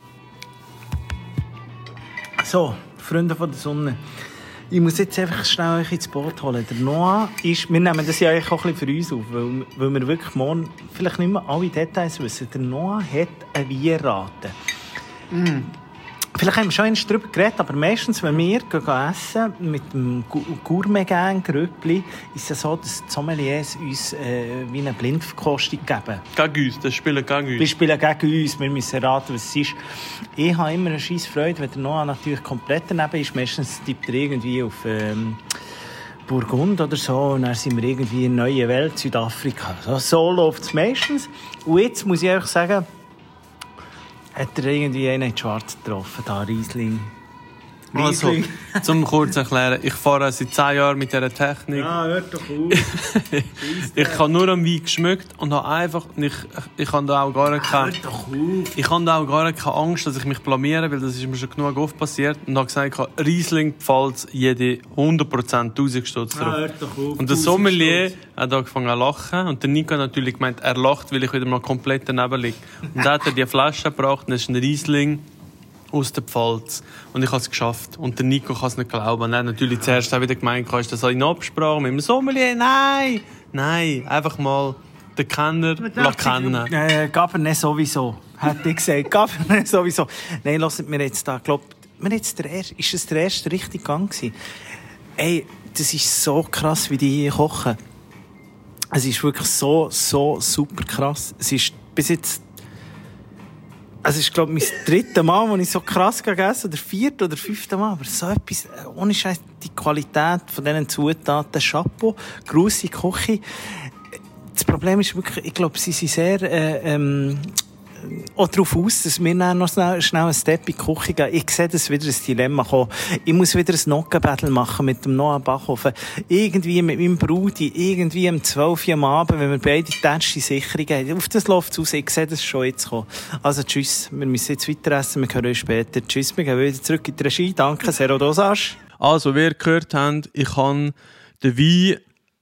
So, Freunde von der Sonne. Ich muss jetzt einfach schnell euch ins Boot holen. Der Noah ist, wir nehmen das ja eigentlich auch ein bisschen für uns auf, weil wir wirklich morgen vielleicht nicht mehr alle Details wissen. Der Noah hat eine Weinrate. Vielleicht haben wir schon einmal darüber geredet, aber meistens, wenn wir essen mit dem Gourmet-Gang Gröppli, ist es so, dass die Sommeliers uns wie eine Blindverkostung geben. Gegen uns, das spielen gegen uns. Wir spielen gegen uns, wir müssen raten, was es ist. Ich habe immer eine scheisse Freude, wenn der Noah natürlich komplett daneben ist. Meistens tippt er irgendwie auf Burgund oder so und dann sind wir irgendwie in der neuen Welt, Südafrika. So läuft es meistens. Und jetzt muss ich einfach sagen, hat er irgendwie einen in Schwarz getroffen, da Riesling. Also, zum kurz erklären, ich fahre seit 10 Jahren mit dieser Technik. Ja, hört doch auf. Ich habe nur am Wein geschmeckt und habe einfach, ich habe da auch gar keine, ich habe da auch gar keine Angst, dass ich mich blamiere, weil das ist mir schon genug oft passiert. Und habe gesagt, Riesling gefällt jede 100% 1000 Stutz drauf. Hört doch auf. Und der Sommelier hat angefangen zu lachen und der Nico hat natürlich gemeint, er lacht, weil ich wieder mal komplett daneben liege. Und dann hat er die Flasche gebracht und das ist ein Riesling aus der Pfalz. Und ich habe es geschafft. Und der Nico kann es nicht glauben. Und er hat natürlich zuerst auch wieder gemeint, ist das in Absprache mit dem Sommelier? Nein, einfach mal den Kenner kennen. Gabernet sowieso, hat ich gesagt. Gabernet sowieso. Nein, lasst mir jetzt da, ist es der erste richtige Gang gewesen? Ey, das ist so krass, wie die hier kochen. Es ist wirklich so super krass. Es ist bis jetzt Also es ist, glaube ich, mein drittes Mal, wo ich so krass gegessen habe, oder 4. oder 5. Mal, aber so etwas, ohne Scheiß, die Qualität von diesen Zutaten, Chapeau, grosse Küche. Das Problem ist wirklich, ich glaube, sie sind sehr, auch darauf aus, dass wir dann noch schnell einen Step in die Küche gehen. Ich sehe das wieder ein Dilemma kommen. Ich muss wieder ein Nockenbattle machen mit dem Noah Bachhofen. Irgendwie mit meinem Brudi, irgendwie um 12 Uhr am Abend, wenn wir beide die letzte Sicherung haben. Auf das läuft es aus. Ich sehe das schon jetzt kommen. Also tschüss. Wir müssen jetzt weiter essen. Wir hören uns später. Tschüss. Wir gehen wieder zurück in die Regie. Danke, Zero Dosage. Also, wie ihr gehört habt, ich habe den Wein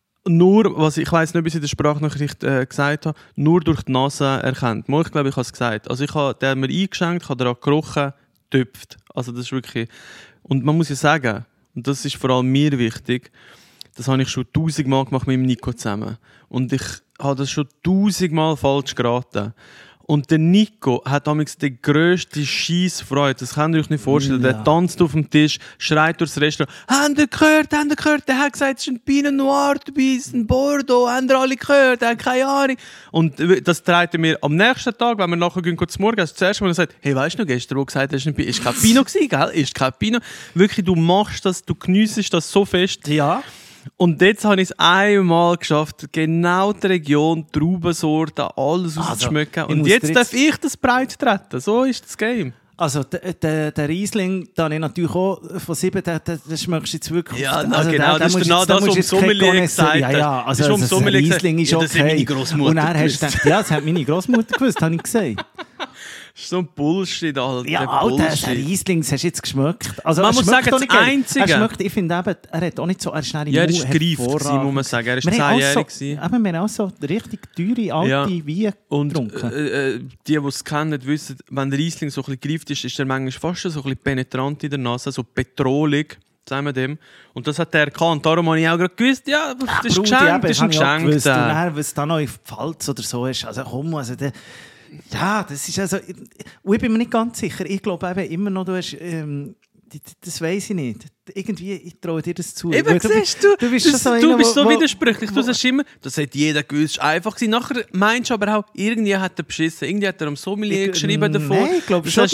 nur, was ich weiss nicht, ob ich es in der Sprachnachricht gesagt habe, nur durch die Nase erkannt. Ich glaube, ich habe es gesagt. Also ich habe den mir eingeschenkt, habe daran gerochen, getöpft. Also das ist wirklich... Und man muss ja sagen, und das ist vor allem mir wichtig, das habe ich schon 1000 Mal gemacht mit dem Nico zusammen. Und ich habe das schon 1000 Mal falsch geraten. Und der Nico hat damals die grösste Scheissfreude. Das könnt ihr euch nicht vorstellen. Ja. Der tanzt auf dem Tisch, schreit durchs Restaurant. Habt ihr gehört? Der hat gesagt, es ist ein Pinot Noir dabei, es ist ein Bordeaux. Habt ihr alle gehört? Er hat keine Ahnung. Und das trägt er mir am nächsten Tag, wenn wir nachher gehen zum Morgen, das zuerst mal sagt, hey, weißt du noch, gestern, wo gesagt hast, ist kein Pinot gewesen, gell? Ist kein Pinot. Wirklich, du machst das, du geniessest das so fest. Ja. Und jetzt habe ich es einmal geschafft, genau die Region, die Traubensorte, alles auszuschmecken. Und jetzt darf ich das breit treten. So ist das Game. Also, der Riesling, da habe ich natürlich auch von 7, das schmeckst du jetzt wirklich... Ja, also genau, das ist genau das, was um Sommelier gesagt hat. Ja, also das Riesling ist okay. Das hat meine Grossmutter und dann hast du gedacht, ja, das hat meine Grossmutter gewusst, habe ich gesagt. Das ist so ein Bullshit, Alter. Ja, Alter, der Riesling, das hast du jetzt geschmeckt. Also, man muss sagen, das Einzige... Ich finde eben, er hat auch nicht so... Er ist ja, er ist greif, muss man sagen. Er ist 10-jährig. Wir haben auch so richtig teure, alte Weine getrunken. Die es kennen, wissen, wenn der Riesling so ein bisschen greift ist er manchmal fast so ein bisschen penetrant in der Nase, so petrolig. Zusammen dem. Und das hat er erkannt. Darum habe ich auch gerade gewusst, ja, das ist geschenkt, das ist ein Geschenk. Und dann, was da noch in Pfalz oder so ist, also komm, also ja, das ist also... Ich bin mir nicht ganz sicher. Ich glaube eben immer noch, du hast... das weiss ich nicht. Irgendwie, ich traue dir das zu. Eben, siehst du, du bist so widersprüchlich. Du sagst immer, das hat jeder gewusst, es war einfach gewesen. Nachher meinst du aber auch, irgendwie hat er beschissen. Irgendwie hat er am Sommelier geschrieben davor. Nein, ich glaube schon, dass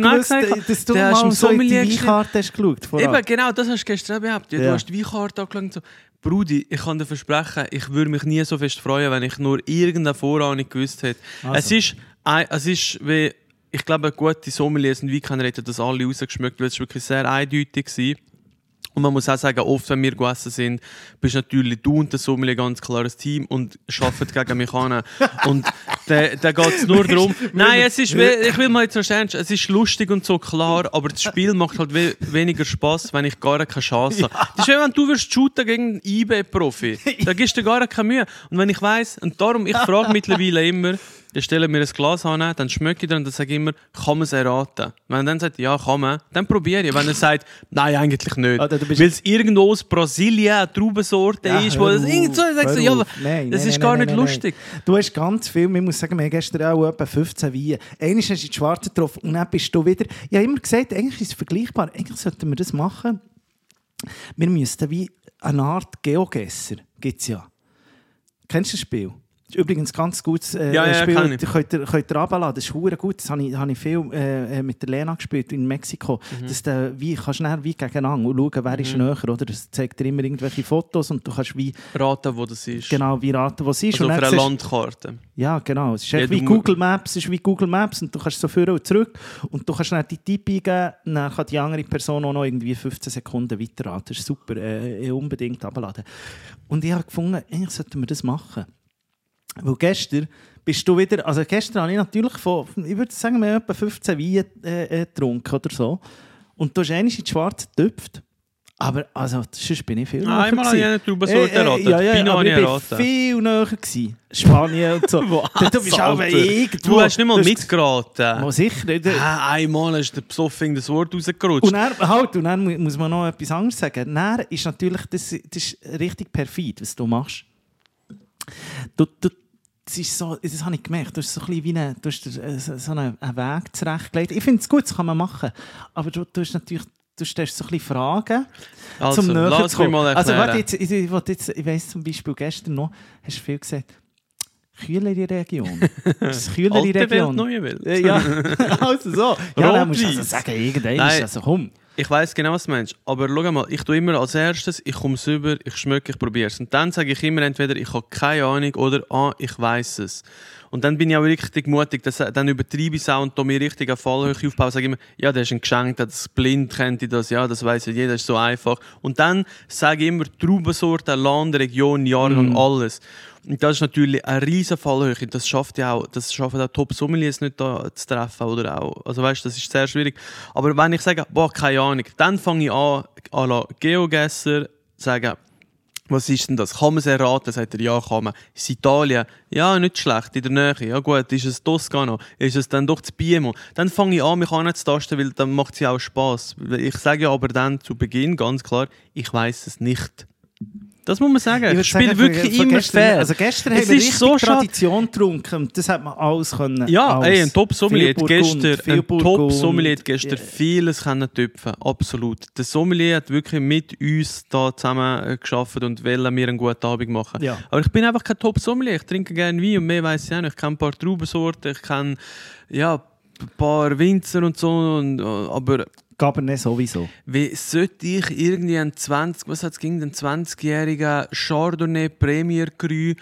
du mal so in die Weinkarte hast geschaut. Eben, genau, das hast du gestern auch behauptet. Ja. Du hast die Weinkarte angeschaut. So. Brudi, ich kann dir versprechen, ich würde mich nie so fest freuen, wenn ich nur irgendeine Vorahnung gewusst hätte. Also. Es ist wie... Ich glaube, gute Sommeliers und Weinkenner hätten das alle rausgeschmeckt, weil es wirklich sehr eindeutig war. Und man muss auch sagen, oft, wenn wir gegessen sind, bist natürlich du und der Sommelier ganz klares Team und arbeitet gegen mich an. Und da geht es nur darum... Nein, es ist, ich will mal jetzt noch ernst, es ist lustig und so klar, aber das Spiel macht halt weniger Spass, wenn ich gar keine Chance habe. Das ist wie wenn du wirst shooten gegen einen eBay-Profi. Da gibst du gar keine Mühe. Und wenn ich weiss, und darum, ich frage mittlerweile immer, dann stellen wir ein Glas an, dann schmecke ich dann und dann sage ich immer, kann man es erraten? Wenn er dann sagt, ja, kann man, dann probiere ich. Wenn er sagt, nein, eigentlich nicht. Weil es irgendwo aus Brasilien eine Traubensorte ist, wo das irgend so, dann sagst du, ja, das ist gar nicht lustig. Du hast ganz viel, ich muss sagen, wir haben gestern auch etwa 15 Weine. Einmal hast du die Schwarze getroffen und dann bist du wieder... Ich habe immer gesagt, eigentlich ist es vergleichbar, eigentlich sollten wir das machen. Wir müssten wie eine Art Geogesser, gibt es ja. Kennst du das Spiel? Das ist übrigens ein ganz gutes Spiel, das könnt ihr runterladen. Das ist verdammt gut. Das habe ich viel mit der Lena gespielt in Mexiko. Dass wie kannst du wie gegeneinander schauen, wer ist näher. Oder? Das zeigt dir immer irgendwelche Fotos und du kannst wie... raten, wo das ist. Genau, wie raten, wo es ist. Also auf einer Landkarte. Ja, genau. Es ist wie Google Maps. Es ist wie Google Maps und du kannst so vor und zurück und du kannst dann die Tipp eingeben und dann kann die andere Person auch noch irgendwie 15 Sekunden weiterraten. Das ist super. Unbedingt abladen. Und ich habe gefunden, eigentlich sollten wir das machen. Weil gestern bist du wieder, also gestern habe ich natürlich ich würde sagen, wir haben etwa 15 Weine getrunken oder so. Und du hast einmal in die Schwarze getöpft. Aber also, sonst bin ich viel näher. Einmal habe ich eine Traubensorte erraten. Aber ich war viel näher gewesen. Spanien und so. Du bist auch irgendwo... Du hast nicht mal mitgeraten. Oh, sicher nicht. Einmal ist der Besoffing das Wort rausgerutscht. Und dann muss man noch etwas anderes sagen. Dann ist natürlich, das ist richtig perfid, was du machst. Das ist so, das habe ich gemerkt, du hast so ein bisschen so einen Weg zurechtgelegt. Ich finde es gut, das kann man machen. Aber du hast natürlich, du stellst so ein bisschen Fragen, also, zum näher zu kommen. Mal erklären. Also warte, ich weiss zum Beispiel gestern noch, hast du viel gesagt, kühlere Region. Das kühlere Alte Region. Welt, neue Welt. Ja, also so. Ja, dann musst du also sagen, irgendwann ist also komm. Ich weiss genau, was du meinst. Aber schau mal, ich tue immer als erstes, ich komme es über, ich schmecke, ich probiere es. Und dann sage ich immer entweder, ich habe keine Ahnung oder ich weiss es. Und dann bin ich auch richtig mutig, dann übertreibe ich es auch und da mir richtig eine Fallhöhe aufbauen. Sage immer, ja, der ist ein Geschenk, das blind kennt das, ja, das weiss ja jeder, das ist so einfach. Und dann sage ich immer Traubensorte, Land, Region, Jahrgang, alles. Und das ist natürlich eine riesen Fallhöhe. Das schaffen auch Top-Sommeliers nicht da zu treffen. Oder auch. Also weißt, das ist sehr schwierig. Aber wenn ich sage, keine Ahnung, dann fange ich an, à la Geogesser, sagen, was ist denn das? Kann man es erraten? Sagt er, ja, kann man. Ist es Italien? Ja, nicht schlecht, in der Nähe. Ja gut, ist es Toskana? Ist es dann doch das Piemont? Dann fange ich an, mich anzutasten, weil dann macht es ja auch Spass. Ich sage ja aber dann zu Beginn ganz klar, ich weiss es nicht. Das muss man sagen. Ich spiele wirklich immer gestern, fair. Also gestern haben wir richtig so Tradition getrunken. Das hat man alles können. Ja, ein Top-Sommelier hat gestern vieles können töpfen. Absolut. Der Sommelier hat wirklich mit uns da zusammen gearbeitet und wollte mir einen guten Abend machen. Ja. Aber ich bin einfach kein Top-Sommelier. Ich trinke gerne Wein und mehr weiss ich auch nicht. Ich kenne ein paar Traubensorten, ich kenne ein paar Winzer und so. Aber Cabernet sowieso. Wie sollte ich irgendwie einen 20-jährigen Chardonnay Premier Cru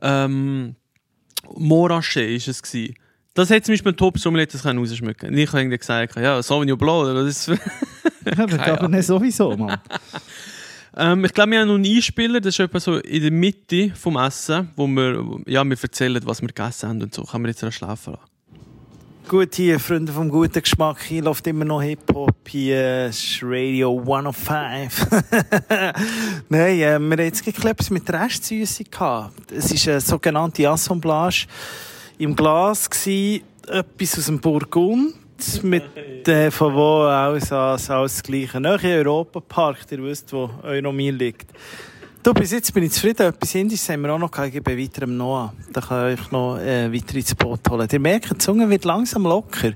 Montrachet ist es gewesen. Das hätte zum Beispiel ein Top-Sommelier rausschmecken können. Ich habe irgendwie gesagt, ja, Sauvignon Blanc, oder? Das ist Cabernet sowieso, Mann. Ich glaube, wir haben noch einen Einspieler, das ist etwa so in der Mitte vom Essen, wo wir erzählen, was wir gegessen haben und so. Kann man jetzt schlafen lassen. Gut, hier, Freunde vom guten Geschmack, hier läuft immer noch Hip-Hop, hier ist Radio 105. Nein, wir haben jetzt etwas mit Restsüße gehabt. Es war eine sogenannte Assemblage im Glas gewesen, etwas aus dem Burgund, mit von wo alles das Gleiche. Nach Europapark, ihr wisst, wo Euromil liegt. Du, bis jetzt bin ich zufrieden. Etwas Indisches haben wir auch noch gehabt, bei weiterem Noah. Da kann ich noch weiter ins Boot holen. Ihr merkt, die Zunge wird langsam locker.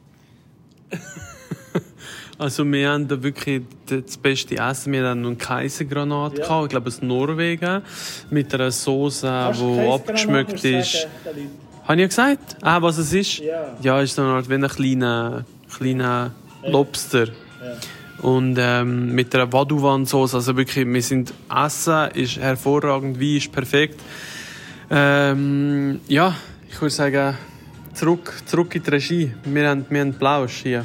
Also wir haben da wirklich das beste Essen. Wir haben noch einen Kaisergranat gehabt, ich glaube aus Norwegen, mit einer Sauce, die abgeschmeckt ist. Habe ich ja gesagt? Was es ist? Ja, ist so eine Art wie ein kleiner Lobster. Ja. Und mit einer Vadouvan-Sauce, also wirklich, Essen ist hervorragend, Wein ist perfekt. Ich würde sagen, zurück in die Regie. Wir haben Plausch hier.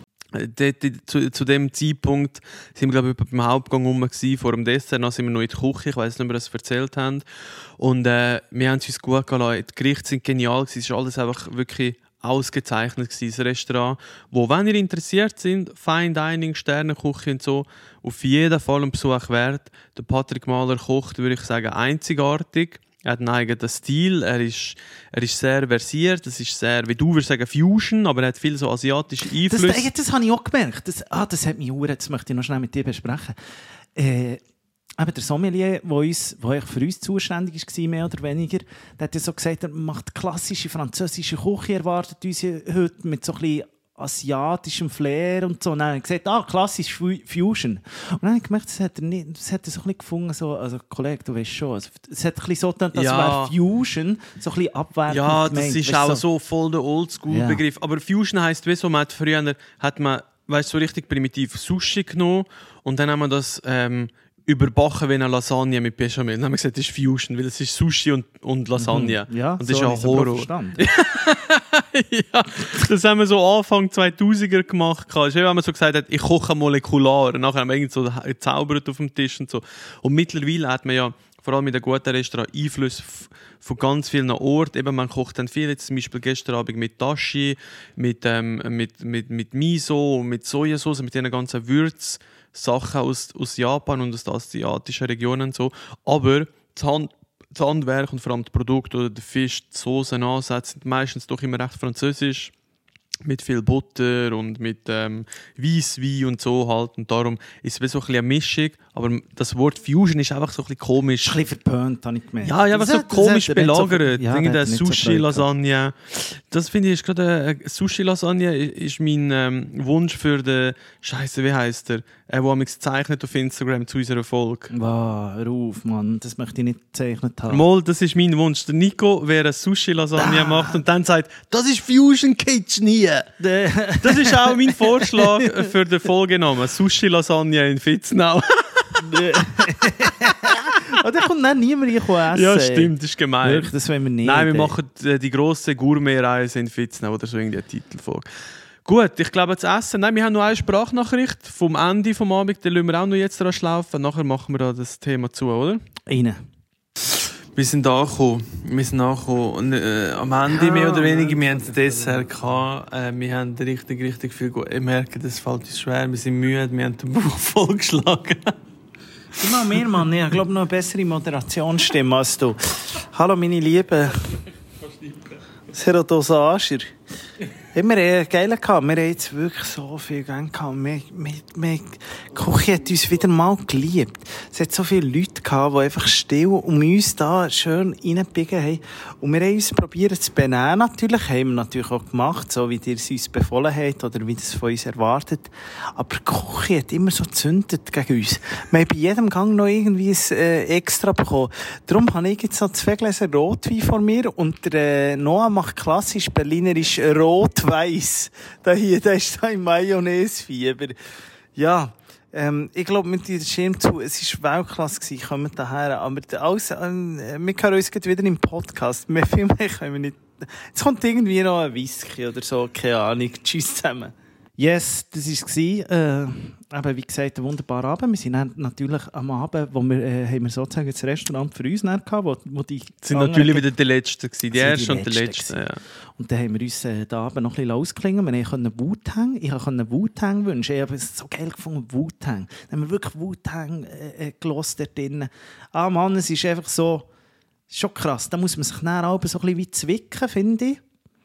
Zu dem Zeitpunkt sind wir, glaube ich, beim Hauptgang rum vor dem Dessert. Dann sind wir noch in der Küche, ich weiss nicht, ob wir das erzählt haben. Und wir haben es uns gut gelassen. Die Gerichte sind genial, es war alles einfach wirklich ausgezeichnet gewesen, das Restaurant, wo, wenn ihr interessiert sind, Fine Dining, Sternenküche und so, auf jeden Fall einen Besuch wert. Der Patrick Mahler kocht, würde ich sagen, einzigartig. Er hat einen eigenen Stil, er ist sehr versiert, es ist sehr, wie du würdest sagen, Fusion, aber er hat viel so asiatische Einflüsse. Das habe ich auch gemerkt. Das hat mich das möchte ich noch schnell mit dir besprechen. Aber der Sommelier, der für uns zuständig war, mehr oder weniger, der hat ja so gesagt, er macht klassische französische Küche, erwartet uns heute mit so ein bisschen asiatischem Flair und so. Und dann hat er gesagt, klassisch Fusion. Und dann habe ich gemerkt, das hat er so ein bisschen gefunden, so, also Kollege, du weißt schon, also, es hat ein bisschen so gedacht, das wäre Fusion, so ein bisschen abwertend. Ja, das ist auch so voll der Oldschool-Begriff. Aber Fusion heisst, wie so, früher hat man so richtig primitiv Sushi genommen und dann haben wir das überbacken wie eine Lasagne mit Bechamel. Dann haben wir gesagt, das ist Fusion, weil es ist Sushi und Lasagne. Ja, und das ist ja Horror. Ja, das haben wir so Anfang 2000er gemacht. Das ist, wenn man so gesagt hat, ich koche molekular. Und nachher haben wir irgend so gezaubert auf dem Tisch und so. Und mittlerweile hat man ja, vor allem in den guten Restaurants, Einfluss von ganz vielen Orten. Eben, man kocht dann viel, jetzt zum Beispiel gestern Abend mit Dashi, mit Miso, mit Sojasauce, mit diesen ganzen Würzsachen aus Japan und aus den asiatischen Regionen und so. Aber das Handwerk und vor allem das Produkt oder der Fisch, die Soßen, Ansätze sind meistens doch immer recht französisch. mit viel Butter und mit Weisswein und so halt. Und darum ist es so ein bisschen eine Mischung. Aber das Wort Fusion ist einfach so ein bisschen komisch. Ein bisschen verpönt, habe ich gemerkt. Ja, einfach so komisch belagert. Ja, irgendeine Sushi-Lasagne. Das finde ich ist gerade Sushi-Lasagne ist mein Wunsch für den Scheiße, wie heisst der? Der mich zeichnet auf Instagram zu unserer Folge. Wow, hör auf, Mann. Das möchte ich nicht gezeichnet haben. Mal, das ist mein Wunsch. Der Nico, wer eine Sushi-Lasagne macht und dann sagt, das ist Fusion Kitchen hier. Das ist auch mein Vorschlag für den Folgenamen. Sushi-Lasagne in Fitznau. Oh, da kommt dann niemand essen. Ja, stimmt, das ist gemein. Wirklich, das wollen wir nicht. Nein, wir machen die grosse Gourmet-Reise in Fitznau oder so irgendwie eine Titelfolge. Gut, ich glaube, das Essen. Nein, wir haben noch eine Sprachnachricht vom Ende vom Abend, die lassen wir auch noch jetzt dran schlafen. Nachher machen wir da das Thema zu, oder? Rein. Wir sind angekommen. Und, am Ende mehr oder weniger, wir haben das Dessert gehabt. Wir haben richtig viel Ich merke, das fällt uns schwer. Wir sind müde, wir haben den Bauch vollgeschlagen. Immer mehr, Mann. Ich glaube, noch eine bessere Moderationsstimme als du. Hallo, meine Lieben. Serodosager. Immer geil gehabt. Wir haben jetzt wirklich so viel Gänge gehabt. Die Küche hat uns wieder mal geliebt. Es hat so viele Leute gehabt, die einfach still um uns da schön reingebiegen haben. Und wir haben uns probiert zu benehmen. Natürlich haben wir natürlich auch gemacht, so wie ihr es uns befohlen habt oder wie das von uns erwartet. Aber die Küche hat immer so gezündet gegen uns. Wir haben bei jedem Gang noch irgendwie ein Extra bekommen. Darum habe ich jetzt noch 2 Gläser Rotwein vor mir und der Noah macht klassisch berlinerisch Rot-Weiss. Der ist da im Mayonnaise-Fieber. Ja, ich glaube, mit diesem Schirm zu, es war Weltklasse gewesen, kommen daher. Aber alles, wir hören uns wieder im Podcast. Mehr viel mehr können wir nicht. Jetzt kommt irgendwie noch ein Whisky oder so, keine Ahnung. Tschüss zusammen. Yes, das war eben, wie gesagt, ein wunderbarer Abend. Wir sind dann natürlich am Abend, wo wir, haben wir sozusagen das Restaurant für uns gehabt, wo die sind natürlich wieder die Letzten gewesen, die Ersten und die Letzten. Ja. Und dann haben wir uns da Abend noch ein bisschen ausklingen. Wir konnten Wu-Tang. Ich konnte Wu-Tang wünschen. Ich habe es so geil gefunden, Wu-Tang. Dann haben wir wirklich Wu-Tang gehört dort drinnen. Ah Mann, es ist einfach so, schon krass. Da muss man sich dann auch so ein bisschen wie zwicken, finde ich.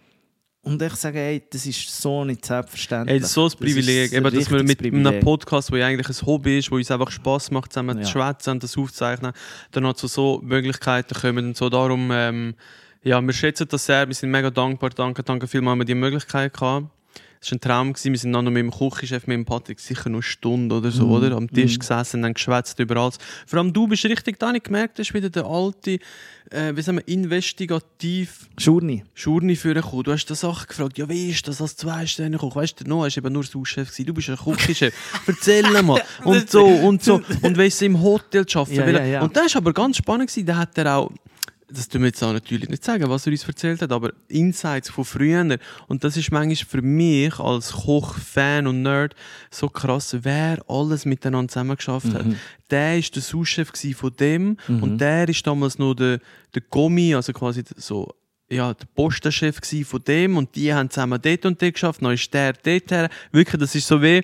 Und ich sage, hey, das ist so nicht selbstverständlich. Das ist so ein Privileg, eben, dass wir mit einem Podcast, der eigentlich ein Hobby ist, wo uns einfach Spass macht, zusammen zu schwätzen und das aufzuzeichnen, dann noch zu so Möglichkeiten kommen und so. Darum, wir schätzen das sehr, wir sind mega dankbar. Danke vielmals, dass wir die Möglichkeit hatten. Es war ein Traum. Wir sind dann noch mit dem Küchenchef, mit dem Patrick, sicher noch eine Stunde oder so, oder? Am Tisch gesessen und dann geschwätzt über alles. Vor allem du bist richtig da, ich gemerkt, du bist wieder der alte, wie sagen wir, investigativ Schurni vorgekommen. Du hast da Sachen gefragt, ja, wie ist das als 2-Sterne-Koch? Weißt du, Noah war eben nur Sous-Chef gewesen, du bist ein Küchenchef. Erzähl mal. Und so. Und weißt du, im Hotel arbeiten. Ja. Und das war aber ganz spannend gewesen, da hat er auch, das tun wir jetzt auch natürlich nicht sagen, was er uns erzählt hat, aber Insights von früher. Und das ist manchmal für mich als Koch, Fan und Nerd so krass, wer alles miteinander zusammengeschafft hat. Der war der Sous-Chef von dem und der ist damals noch der Gommi, also quasi so, ja, der Postenchef von dem und die haben zusammen dort und dort geschafft, dann ist der dort her. Wirklich, das ist so wie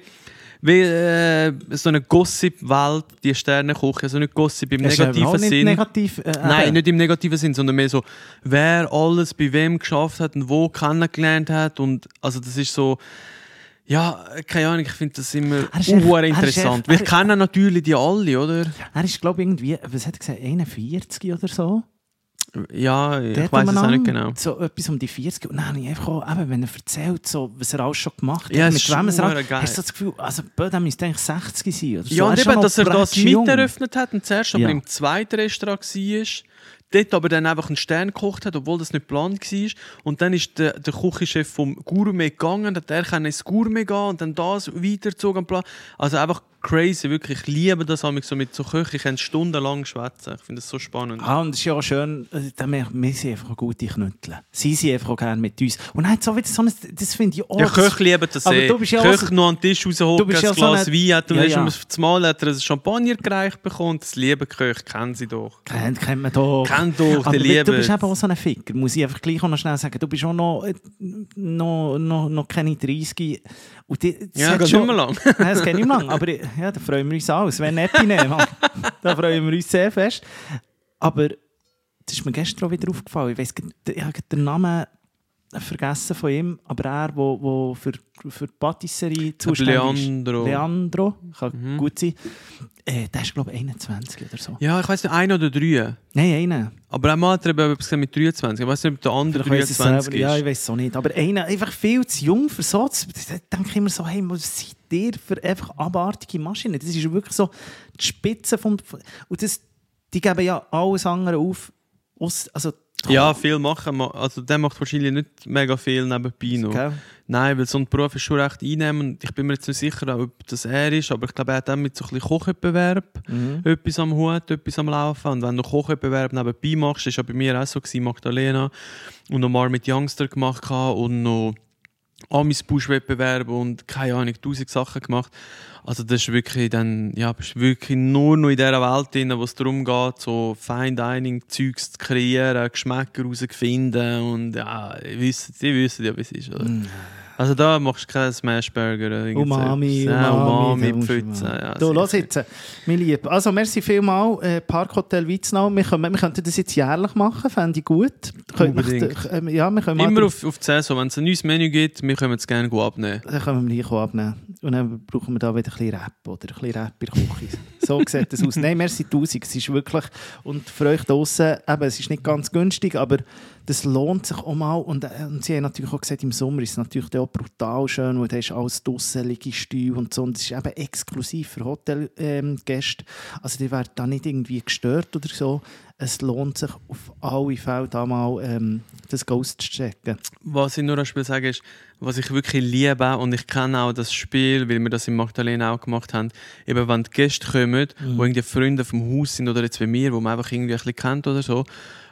so eine Gossip-Welt, die Sterneküche, also nicht Gossip im negativen Sinn. Nein, nicht im negativen Sinn, sondern mehr so, wer alles bei wem geschafft hat und wo kennengelernt hat. Und also das ist so, ja, keine Ahnung, ich finde das immer interessant. Wir kennen natürlich die alle, oder? Er ist, glaube ich, irgendwie, was hat er gesagt, 41 oder so? Ja, ich weiss es auch nicht genau. So etwas um die 40. Und dann habe ich einfach auch, eben, wenn er erzählt, so, was er alles schon gemacht hat, ja, mit wem er hast du das Gefühl, also der müsste eigentlich 60 sein. Oder so. Ja, und eben, dass er das miteröffnet hat und zuerst aber im zweiten Restaurant war, dort aber dann einfach einen Stern gekocht hat, obwohl das nicht geplant war. Und dann ist der Küchenchef vom Gourmet gegangen, hat er ins Gourmet gehen und dann das weitergezogen. Also einfach crazy, wirklich. Ich liebe das so mit so Köchen. Ich kann stundenlang schwätzen. Ich finde das so spannend. Und es ist ja auch schön, wir sind einfach gute Knüttel. Sie sind einfach auch gerne mit uns. Und dann so wieder so ein, das finde ich auch... Ja, Köche lieben das sehr. Köche noch an den Tisch raushocken, ein Glas Wein hat und zumal hat er ein Champagner gereicht bekommen. Das liebe Köche, kennen sie doch. Kennt man doch. Kennt doch, die lieben. Du bist eben auch so ein Ficker, muss ich einfach gleich auch noch schnell sagen. Du bist auch noch keine 30. Und ja, das geht nicht mehr lang. Nein, das geht nicht mehr lang. Aber ja, da freuen wir uns alles. Wenn nicht, da freuen wir uns sehr fest. Aber das ist mir gestern auch wieder aufgefallen. Ich weiss, ich habe den Namen vergessen von ihm, aber er, der für die Patisserie zuständig ist. Leandro, kann gut sein. Der ist, glaube ich, 21 oder so. Ja, ich weiss nicht, 1 oder 3. Nein, einer. Aber einmal hat er etwas mit 23. Ich weiss nicht, ob der andere 23 ist. Ja, ich weiss es auch nicht. Aber einer einfach viel zu jung für so. Da denke ich immer so, hey, was seid ihr für einfach abartige Maschinen? Das ist wirklich so die Spitze vom... Und die geben ja alles andere auf. Ja, viel machen. Also der macht wahrscheinlich nicht mega viel nebenbei noch. Okay. Nein, weil so ein Beruf ist schon recht einnehmend. Ich bin mir jetzt nicht sicher, ob das er ist, aber ich glaube, er hat dann mit so ein bisschen Kochwettbewerb etwas am Hut, etwas am Laufen. Und wenn du Kochwettbewerb nebenbei machst, das war ja bei mir auch so, Magdalena, und noch mal mit Youngster gemacht und noch Amis-Busch-Wettbewerb und keine Ahnung, 1000 Sachen gemacht. Also das ist wirklich dann, ja, bist wirklich nur noch in dieser Welt drin, wo es darum geht, so Fine-Dining-Zeugs zu kreieren, Geschmäcker herauszufinden und ja, die wissen ja, wie es ist, oder? Also da machst du keinen Smashburger. Umami, Pfütze. Ja, du, los jetzt, mein Lieb. Also merci vielmals, Parkhotel Weiznau. Wir könnten das jetzt jährlich machen, fände ich gut. Wir immer auf die Saison, wenn es ein neues Menü gibt, wir können es gerne abnehmen. Dann können wir hier abnehmen. Und dann brauchen wir da wieder ein bisschen Rap oder ein bisschen Rap in der Küche. So sieht das aus. Nein, merci 1000. Es ist wirklich, und für euch draussen, es ist nicht ganz günstig, aber das lohnt sich auch mal. Und sie haben natürlich auch gesagt, im Sommer ist es natürlich auch brutal schön, weil da ist alles draussen, Liegestühle und so. Und das ist eben exklusiv für Hotelgäste. Also die werden da nicht irgendwie gestört oder so. Es lohnt sich auf alle Fälle, da mal das Ghost zu checken. Was ich nur als Spiel sage, ist, was ich wirklich liebe, und ich kenne auch das Spiel, weil wir das in Magdalena auch gemacht haben, eben wenn die Gäste kommen, wo irgendwie Freunde vom Haus sind oder jetzt wie mir, wo man einfach irgendwie ein bisschen kennt oder so,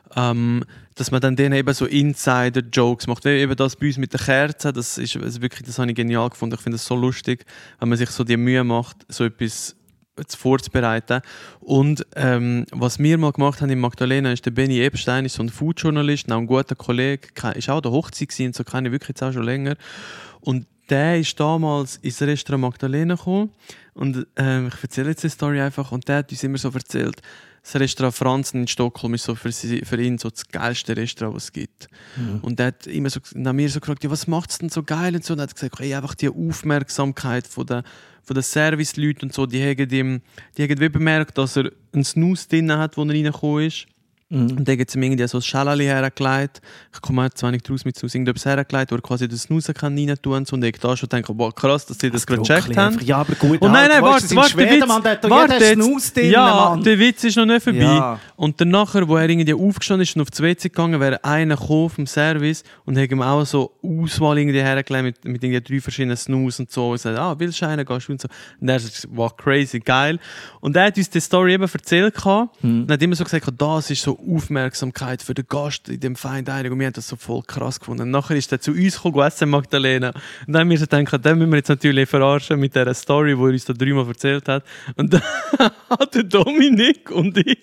dass man dann denen eben so Insider-Jokes macht. Wie eben das bei uns mit der Kerze, das habe ich genial gefunden. Ich finde es so lustig, wenn man sich so die Mühe macht, so etwas vorzubereiten. Und was wir mal gemacht haben in Magdalena, ist der Benny Epstein, ist so ein Food-Journalist, auch ein guter Kollege, ist auch an der Hochzeit gewesen, so kenne ich wirklich jetzt auch schon länger. Und der ist damals ins Restaurant Magdalena gekommen und ich erzähle jetzt die Story einfach, und der hat uns immer so erzählt, das Restaurant Franzen in Stockholm ist so für ihn so das geilste Restaurant, was es gibt. Und der hat immer so nach mir so gefragt, ja, was macht es denn so geil und so. Und er hat gesagt, hey, einfach die Aufmerksamkeit von den Serviceleuten und so, die haben wie bemerkt, dass er einen Snooze drin hat, wo er reingekommen ist. Und dann hat sie mir irgendwie so ein Schälchen hergelegt. Ich komme zwar nicht raus mit Snooze, irgendetwas hergelegt, wo er quasi den Snooze rein tun kann. Und ich da schon denke, boah, krass, dass sie das gerade gecheckt haben. Ja, aber gut. Und nein, warte, der Witz ist noch nicht vorbei. Ja. Und dann nachher, wo er irgendwie aufgestanden ist und auf das WC gegangen, wäre einer gekommen vom Service und hat ihm auch so Auswahl irgendwie hergelegt mit irgendwie 3 verschiedenen Snooze und so. Und sagt, willst du einen, gehst du und so. Und er sagt, wow, crazy, geil. Und er hat uns die Story eben erzählt und hat immer so gesagt, das ist so Aufmerksamkeit für den Gast in dem Fine Dining, und wir haben das so voll krass gefunden. Und nachher ist er zu uns gekommen, essen Magdalena. Und dann haben wir so gedacht, den müssen wir jetzt natürlich verarschen mit dieser Story, die er uns da 3-mal erzählt hat. Und dann hat der Dominik und ich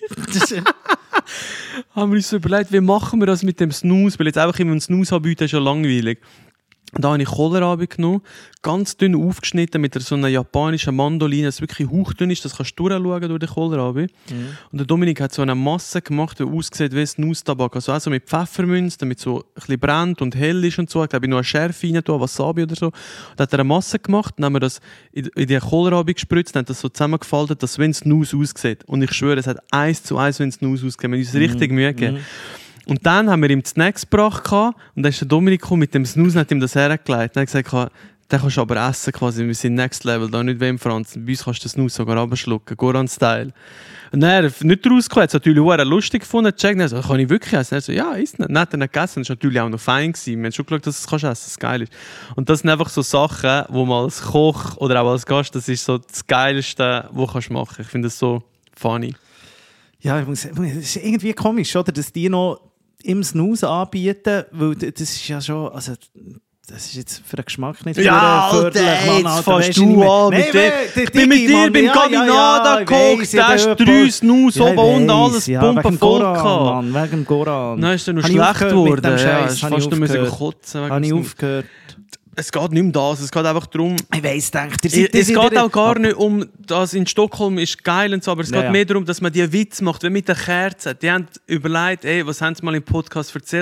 haben wir uns so überlegt, wie machen wir das mit dem Snooze, weil jetzt einfach immer einen Snooze anbieten ist ja langweilig. Da habe ich Kohlrabi genommen, ganz dünn aufgeschnitten mit so einer japanischen Mandoline, das wirklich hauchdünn ist, das kannst du durchschauen durch den Kohlrabi. Und der Dominik hat so eine Masse gemacht, die aussieht wie ein Nusstabak, also auch so mit Pfefferminz, damit so ein bisschen brennt und hell ist und so. Ich glaube, ich noch eine Schärfe rein tun, Wasabi oder so. Dann hat er eine Masse gemacht, dann haben wir das in die Kohlrabi gespritzt, dann hat das so zusammengefaltet, dass es wie ein Snus aussieht. Und ich schwöre, es hat 1:1 wie ein Snus ausgesehen. Wir haben uns richtig Mühe gegeben. Und dann haben wir ihm die Snacks gebracht und dann ist der Dominik mit dem Snooze und hat ihm das hergelegt. Dann hat er gesagt, den kannst du aber essen quasi, wir sind Next Level, da nicht wie im Franzen. Bei uns kannst du den Snooze sogar runterschlucken, Goran-Style. Und dann hat er nicht rausgekommen, hat es natürlich auch lustig gefunden, checkt, dann so, kann ich wirklich essen? Er so, ja, ist nicht. Dann hat er nicht gegessen, das war natürlich auch noch fein gewesen. Wir haben schon geschaut, dass du es essen kannst, das geil ist. Und das sind einfach so Sachen, wo man als Koch oder auch als Gast, das ist so das Geilste, was du machen kannst. Ich finde das so funny. Ja, es ist irgendwie komisch, oder, dass die noch im Snooze anbieten, weil das ist ja schon, also das ist jetzt für den Geschmack nicht förderlich. Jetzt fährst du an mit dem. Ich bin mit dir beim Caminada gekocht, da hast 3 Snooze oben und alles Pumpen voll gehabt. Wegen Goran. Dann ist er noch schlecht geworden. Ja, hast fast nur kotzen. Habe ich aufgehört. Es geht nicht um das, es geht einfach darum... Ich weiss, es geht auch gar nicht um das in Stockholm ist geil und so, aber es geht mehr darum, dass man die Witz macht, wie mit den Kerzen. Die haben überlegt, was haben sie mal im Podcast erzählt?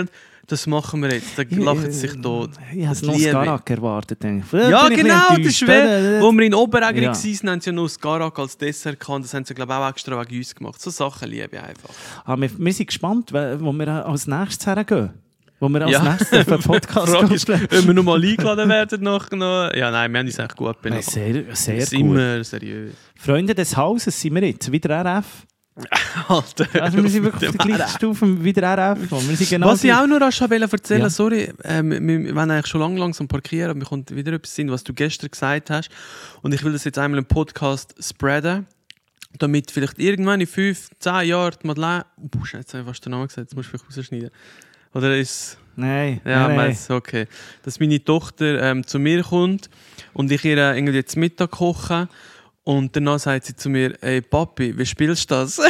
das machen wir jetzt. Da lachen sie sich tot. Ich habe noch Skarak erwartet. Ja, genau, das ist schwer. Wo wir in Oberägeri waren, haben sie ja noch Skarak als Dessert gehabt. Das haben sie, glaube ich, auch extra wegen uns gemacht. So Sachen liebe ich einfach. Wir sind gespannt, wo wir als nächstes hergehen. Wo wir als nächstes für den Podcast kommen. Wenn wir nochmal eingeladen werden. Ja, nein, wir haben uns eigentlich gut benannt. Sehr, sehr gut. Immer seriös. Freunde des Hauses sind wir jetzt. Wieder RF. Alter, also wir sind wirklich auf der gleichen Stufe wie der RF. Wir sind genau was ich auch noch rasch erzählen wollte, sorry, wir wollen eigentlich schon langsam parkieren, aber mir kommt wieder etwas in, was du gestern gesagt hast. Und ich will das jetzt einmal im Podcast spreaden, damit vielleicht irgendwann in 5-10 Jahren die Madeleine... jetzt habe ich fast den Namen gesagt, jetzt musst du vielleicht rausschneiden. Oder ist... Nein. Ja, nein. Okay. Dass meine Tochter zu mir kommt und ich ihr irgendwie zum Mittag koche und danach sagt sie zu mir, «Ey Papi, wie spielst du das?»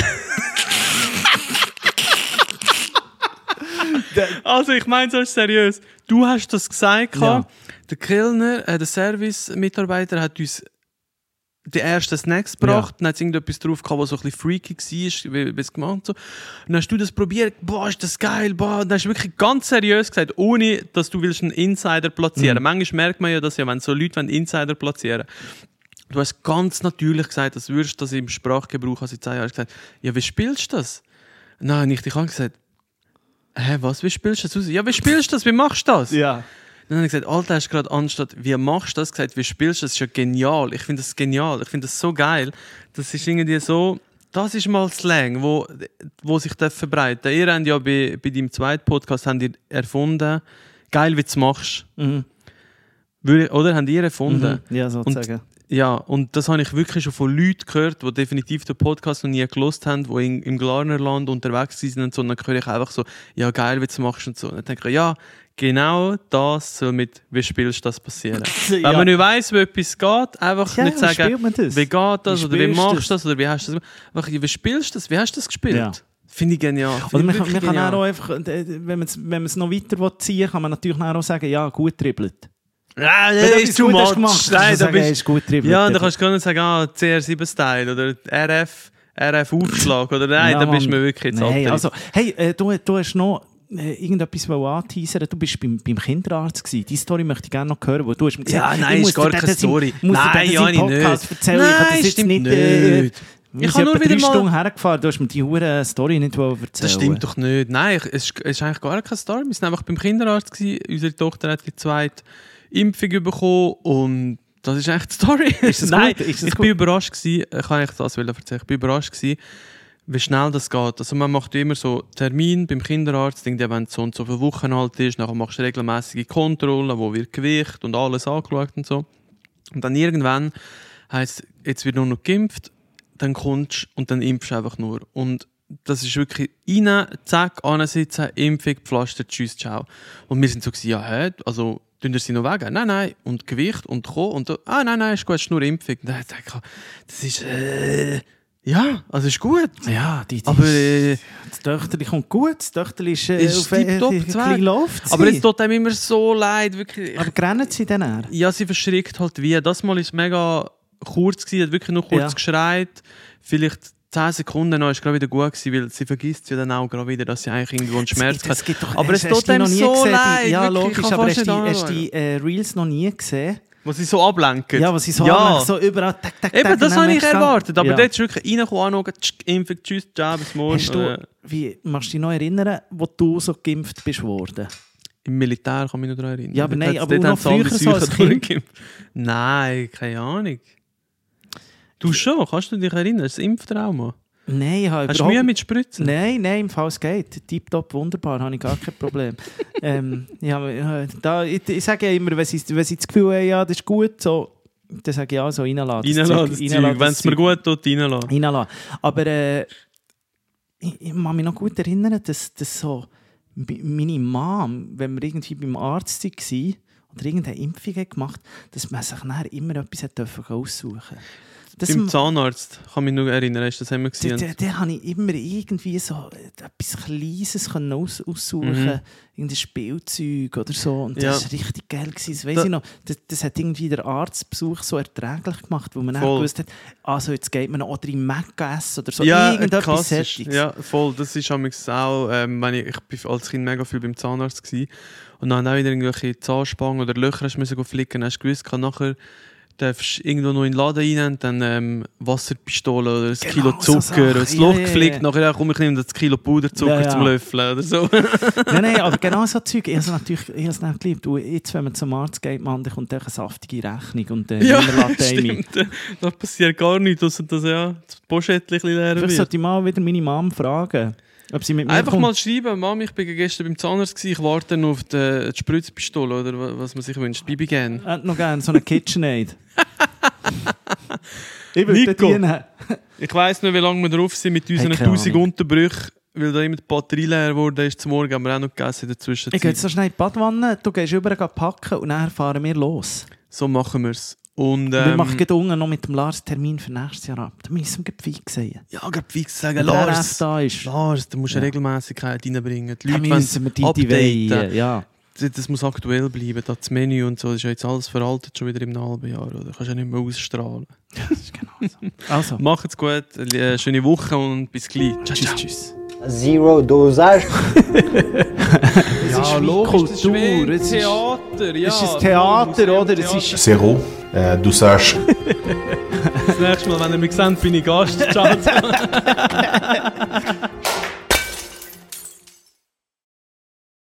Also ich meine so seriös. Du hast das gesagt, ja. Der Kellner, der Service-Mitarbeiter hat uns die ersten Snacks gebracht, dann hat es irgendetwas drauf gehabt, was so ein bisschen freaky war, wie es gemacht so. Und dann hast du das probiert, boah, ist das geil, boah. Und dann hast du wirklich ganz seriös gesagt, ohne, dass du willst einen Insider platzieren. Manchmal merkt man ja, dass wenn so Leute Insider platzieren. Du hast ganz natürlich gesagt, als würdest du das im Sprachgebrauch seit 10 Jahren gesagt. Ja, wie spielst du das? Nein, ich habe gesagt, was, wie spielst du das aus? Ja, wie spielst du das, wie machst du das? Ja. Dann habe ich gesagt, Alter, hast du gerade anstatt «Wie machst du das?» gesagt, «Wie spielst du das?» Das ist ja genial. Ich finde das genial. Ich finde das so geil. Das ist irgendwie so... Das ist mal Slang, wo sich verbreiten darf. Ihr habt ja bei deinem zweiten Podcast habt ihr erfunden, «Geil, wie du es machst». Mhm. Oder? Habt ihr erfunden? Mhm. Ja, sozusagen. Und das habe ich wirklich schon von Leuten gehört, die definitiv den Podcast noch nie gehört haben, die im Glarnerland unterwegs sind und so. Und dann höre ich einfach so, «Ja, geil, wie du es machst» und so. Und dann denke ich, ja, genau das soll mit «Wie spielst du das?» passieren. Wenn man nicht weiss, wie etwas geht, einfach nicht sagen, wie geht das oder wie machst du das oder wie hast du das gemacht. Wie spielst du das? Wie hast du das gespielt? Ja. Finde ich genial. Oder man kann auch einfach, wenn man es noch weiter ziehen will, kann man natürlich auch sagen, ja, gut dribbelt. Ja, das ist too much. Nein, da bist gut dribbelt. Ja, dann kannst du gar nicht sagen, CR7-Style oder RF-Aufschlag oder nein, da bist du mir wirklich jetzt also, hey, du hast noch irgendetwas anteasern. Du bist beim Kinderarzt gewesen. Die Story möchte ich gerne noch hören, wo du hast mir gesagt, ja, nein, ist gar keine Story. Nein, ja, nicht. Erzählen. Nein, ich kann das stimmt jetzt nicht. Ich habe nur wieder 3 Stunden hergefahren, du hast mir die hure Story nicht erzählen. Das stimmt doch nicht. Nein, es ist eigentlich gar keine Story. Wir waren einfach beim Kinderarzt gewesen. Unsere Tochter hat die 2. Impfung bekommen und das ist eigentlich die Story. Ist das Nein, gut? Ist das ich gut? bin überrascht gewesen. Ich kann euch das erzählen. Ich bin überrascht gewesen, wie schnell das geht. Also man macht immer so Termin beim Kinderarzt, wenn es so und so viele Wochen alt ist, nachher machst du regelmäßige Kontrollen, wo wird Gewicht und alles angeschaut und so. Und dann irgendwann heisst, jetzt wird nur noch geimpft, dann kommst du und dann impfst du einfach nur. Und das ist wirklich rein, zack, ansitzen, Impfung, Pflaster, tschüss, ciao. Und wir sind so gewesen, also tun sie noch weg? Nein. Und Gewicht und Co. Und nein, ist gut, es ist nur Impfung. Und dann dachte ich, das ist, ja, also ist gut. Ja, aber das Töchterli kommt gut, das Töchterli ist tipptopp, aber es tut einem immer so leid, wirklich. Aber rennen sie dann her? Ja, sie verschrickt halt wie. Das Mal war es mega kurz gewesen, hat wirklich nur kurz geschreit. Vielleicht 10 Sekunden noch ist gerade wieder gut gewesen, weil sie vergisst ja dann auch gerade wieder, dass sie eigentlich irgendwo einen Schmerz hat. Aber es tut einem so leid. Ja, logisch, aber hast du die Reels noch nie gesehen? Was sie so ablenken. Ja, was sie so ablenken, so überall tak. Eben, das habe ich erwartet. Aber dort ist wirklich reingekommen, Impfung, tschüss, ciao, bis morgen. Wie machst du dich noch erinnern, wo du so geimpft bist worden? Im Militär kann ich mich noch daran erinnern. Ja, aber nein, aber noch früher so als Kind? Nein, keine Ahnung. Du schon, kannst du dich erinnern? Das Impftrauma? Nein, ich habe hast du Mühe mit Spritzen? Nein, im Fall es geht. Tipptopp, wunderbar, habe ich gar kein Problem. Ich sage ja immer, wenn sie das Gefühl haben, ja, das ist gut, so, dann sage ich ja, so reinlassen. Wenn es mir gut tut, reinlassen. Aber ich kann mich noch gut erinnern, dass so meine Mom, wenn wir irgendwie beim Arzt waren oder irgendeine Impfung gemacht, dass man sich nachher immer etwas aussuchen durfte. Beim Zahnarzt, kann mich nur erinnern, das haben wir gesehen. Da habe ich immer irgendwie so etwas Kleines aussuchen, irgendein Spielzeug oder so. Und das war richtig geil. Das weiss ich noch. Das hat irgendwie der Arztbesuch so erträglich gemacht, wo man dann gewusst hat, also jetzt geht man oder im Mac essen oder so. Ja, irgendetwas Sättiges. Ja, voll. Das ist auch, ich war als Kind mega viel beim Zahnarzt gewesen. Und dann auch wieder irgendwelche Zahnspangen oder Löcher musste flicken. Dann hast du gewusst, nachher darfst du irgendwo noch in den Laden rein, dann Wasserpistole oder ein Kilo Zucker. Und das Loch fliegt, nachher komme ich nehme das Kilo Puderzucker zum Löffeln oder so. Nein, aber genau so Zeug. Ich habe es nicht geliebt. Und jetzt, wenn man zum Arzt geht, man, dann kommt eine saftige Rechnung und stimmt. Da passiert gar nichts, außer dass das Poschettchen leer wird. Vielleicht sollte ich mal wieder meine Mom fragen, ob sie mit mir einfach kommt. mal schreiben, Mama, ich bin gestern beim Zahnarzt, ich warte noch auf die Spritzpistole oder was man sich wünscht. Bibi gern. Noch gerne so eine KitchenAid. Ich würde Nico, dienen. Ich weiss nicht, wie lange wir drauf sind mit unseren 1000 Unterbrüchen, weil da immer die Batterie leer wurde. Ist zum Morgen haben wir auch noch gegessen in der Zwischenzeit. Ich gehe jetzt so schnell in die Badwanne, du gehst über packen und dann fahren wir los. So machen wir es. Und, wir machen unten noch mit dem Lars Termin für nächstes Jahr ab. Da müssen wir fix sehen. Ja, fix sagen, Lars, da ist. Lars, da musst du Regelmäßigkeit reinbringen. Die Leute müssen wir die Weihen, ja. Das muss aktuell bleiben, das Menü und so. Das ist ja jetzt alles veraltet, schon wieder im halben Jahr. Oder? Du kannst ja nicht mehr ausstrahlen. Ja, das ist genau so. Also. Macht's gut, schöne Woche und bis gleich. Tschüss. Zero Dosage. Ja, logisch, das ist Theater. Ja, das ist Theater, oder? Das ist Zero Dosage. Das nächste Mal, wenn ihr mich seht, bin ich Gast. Ciao.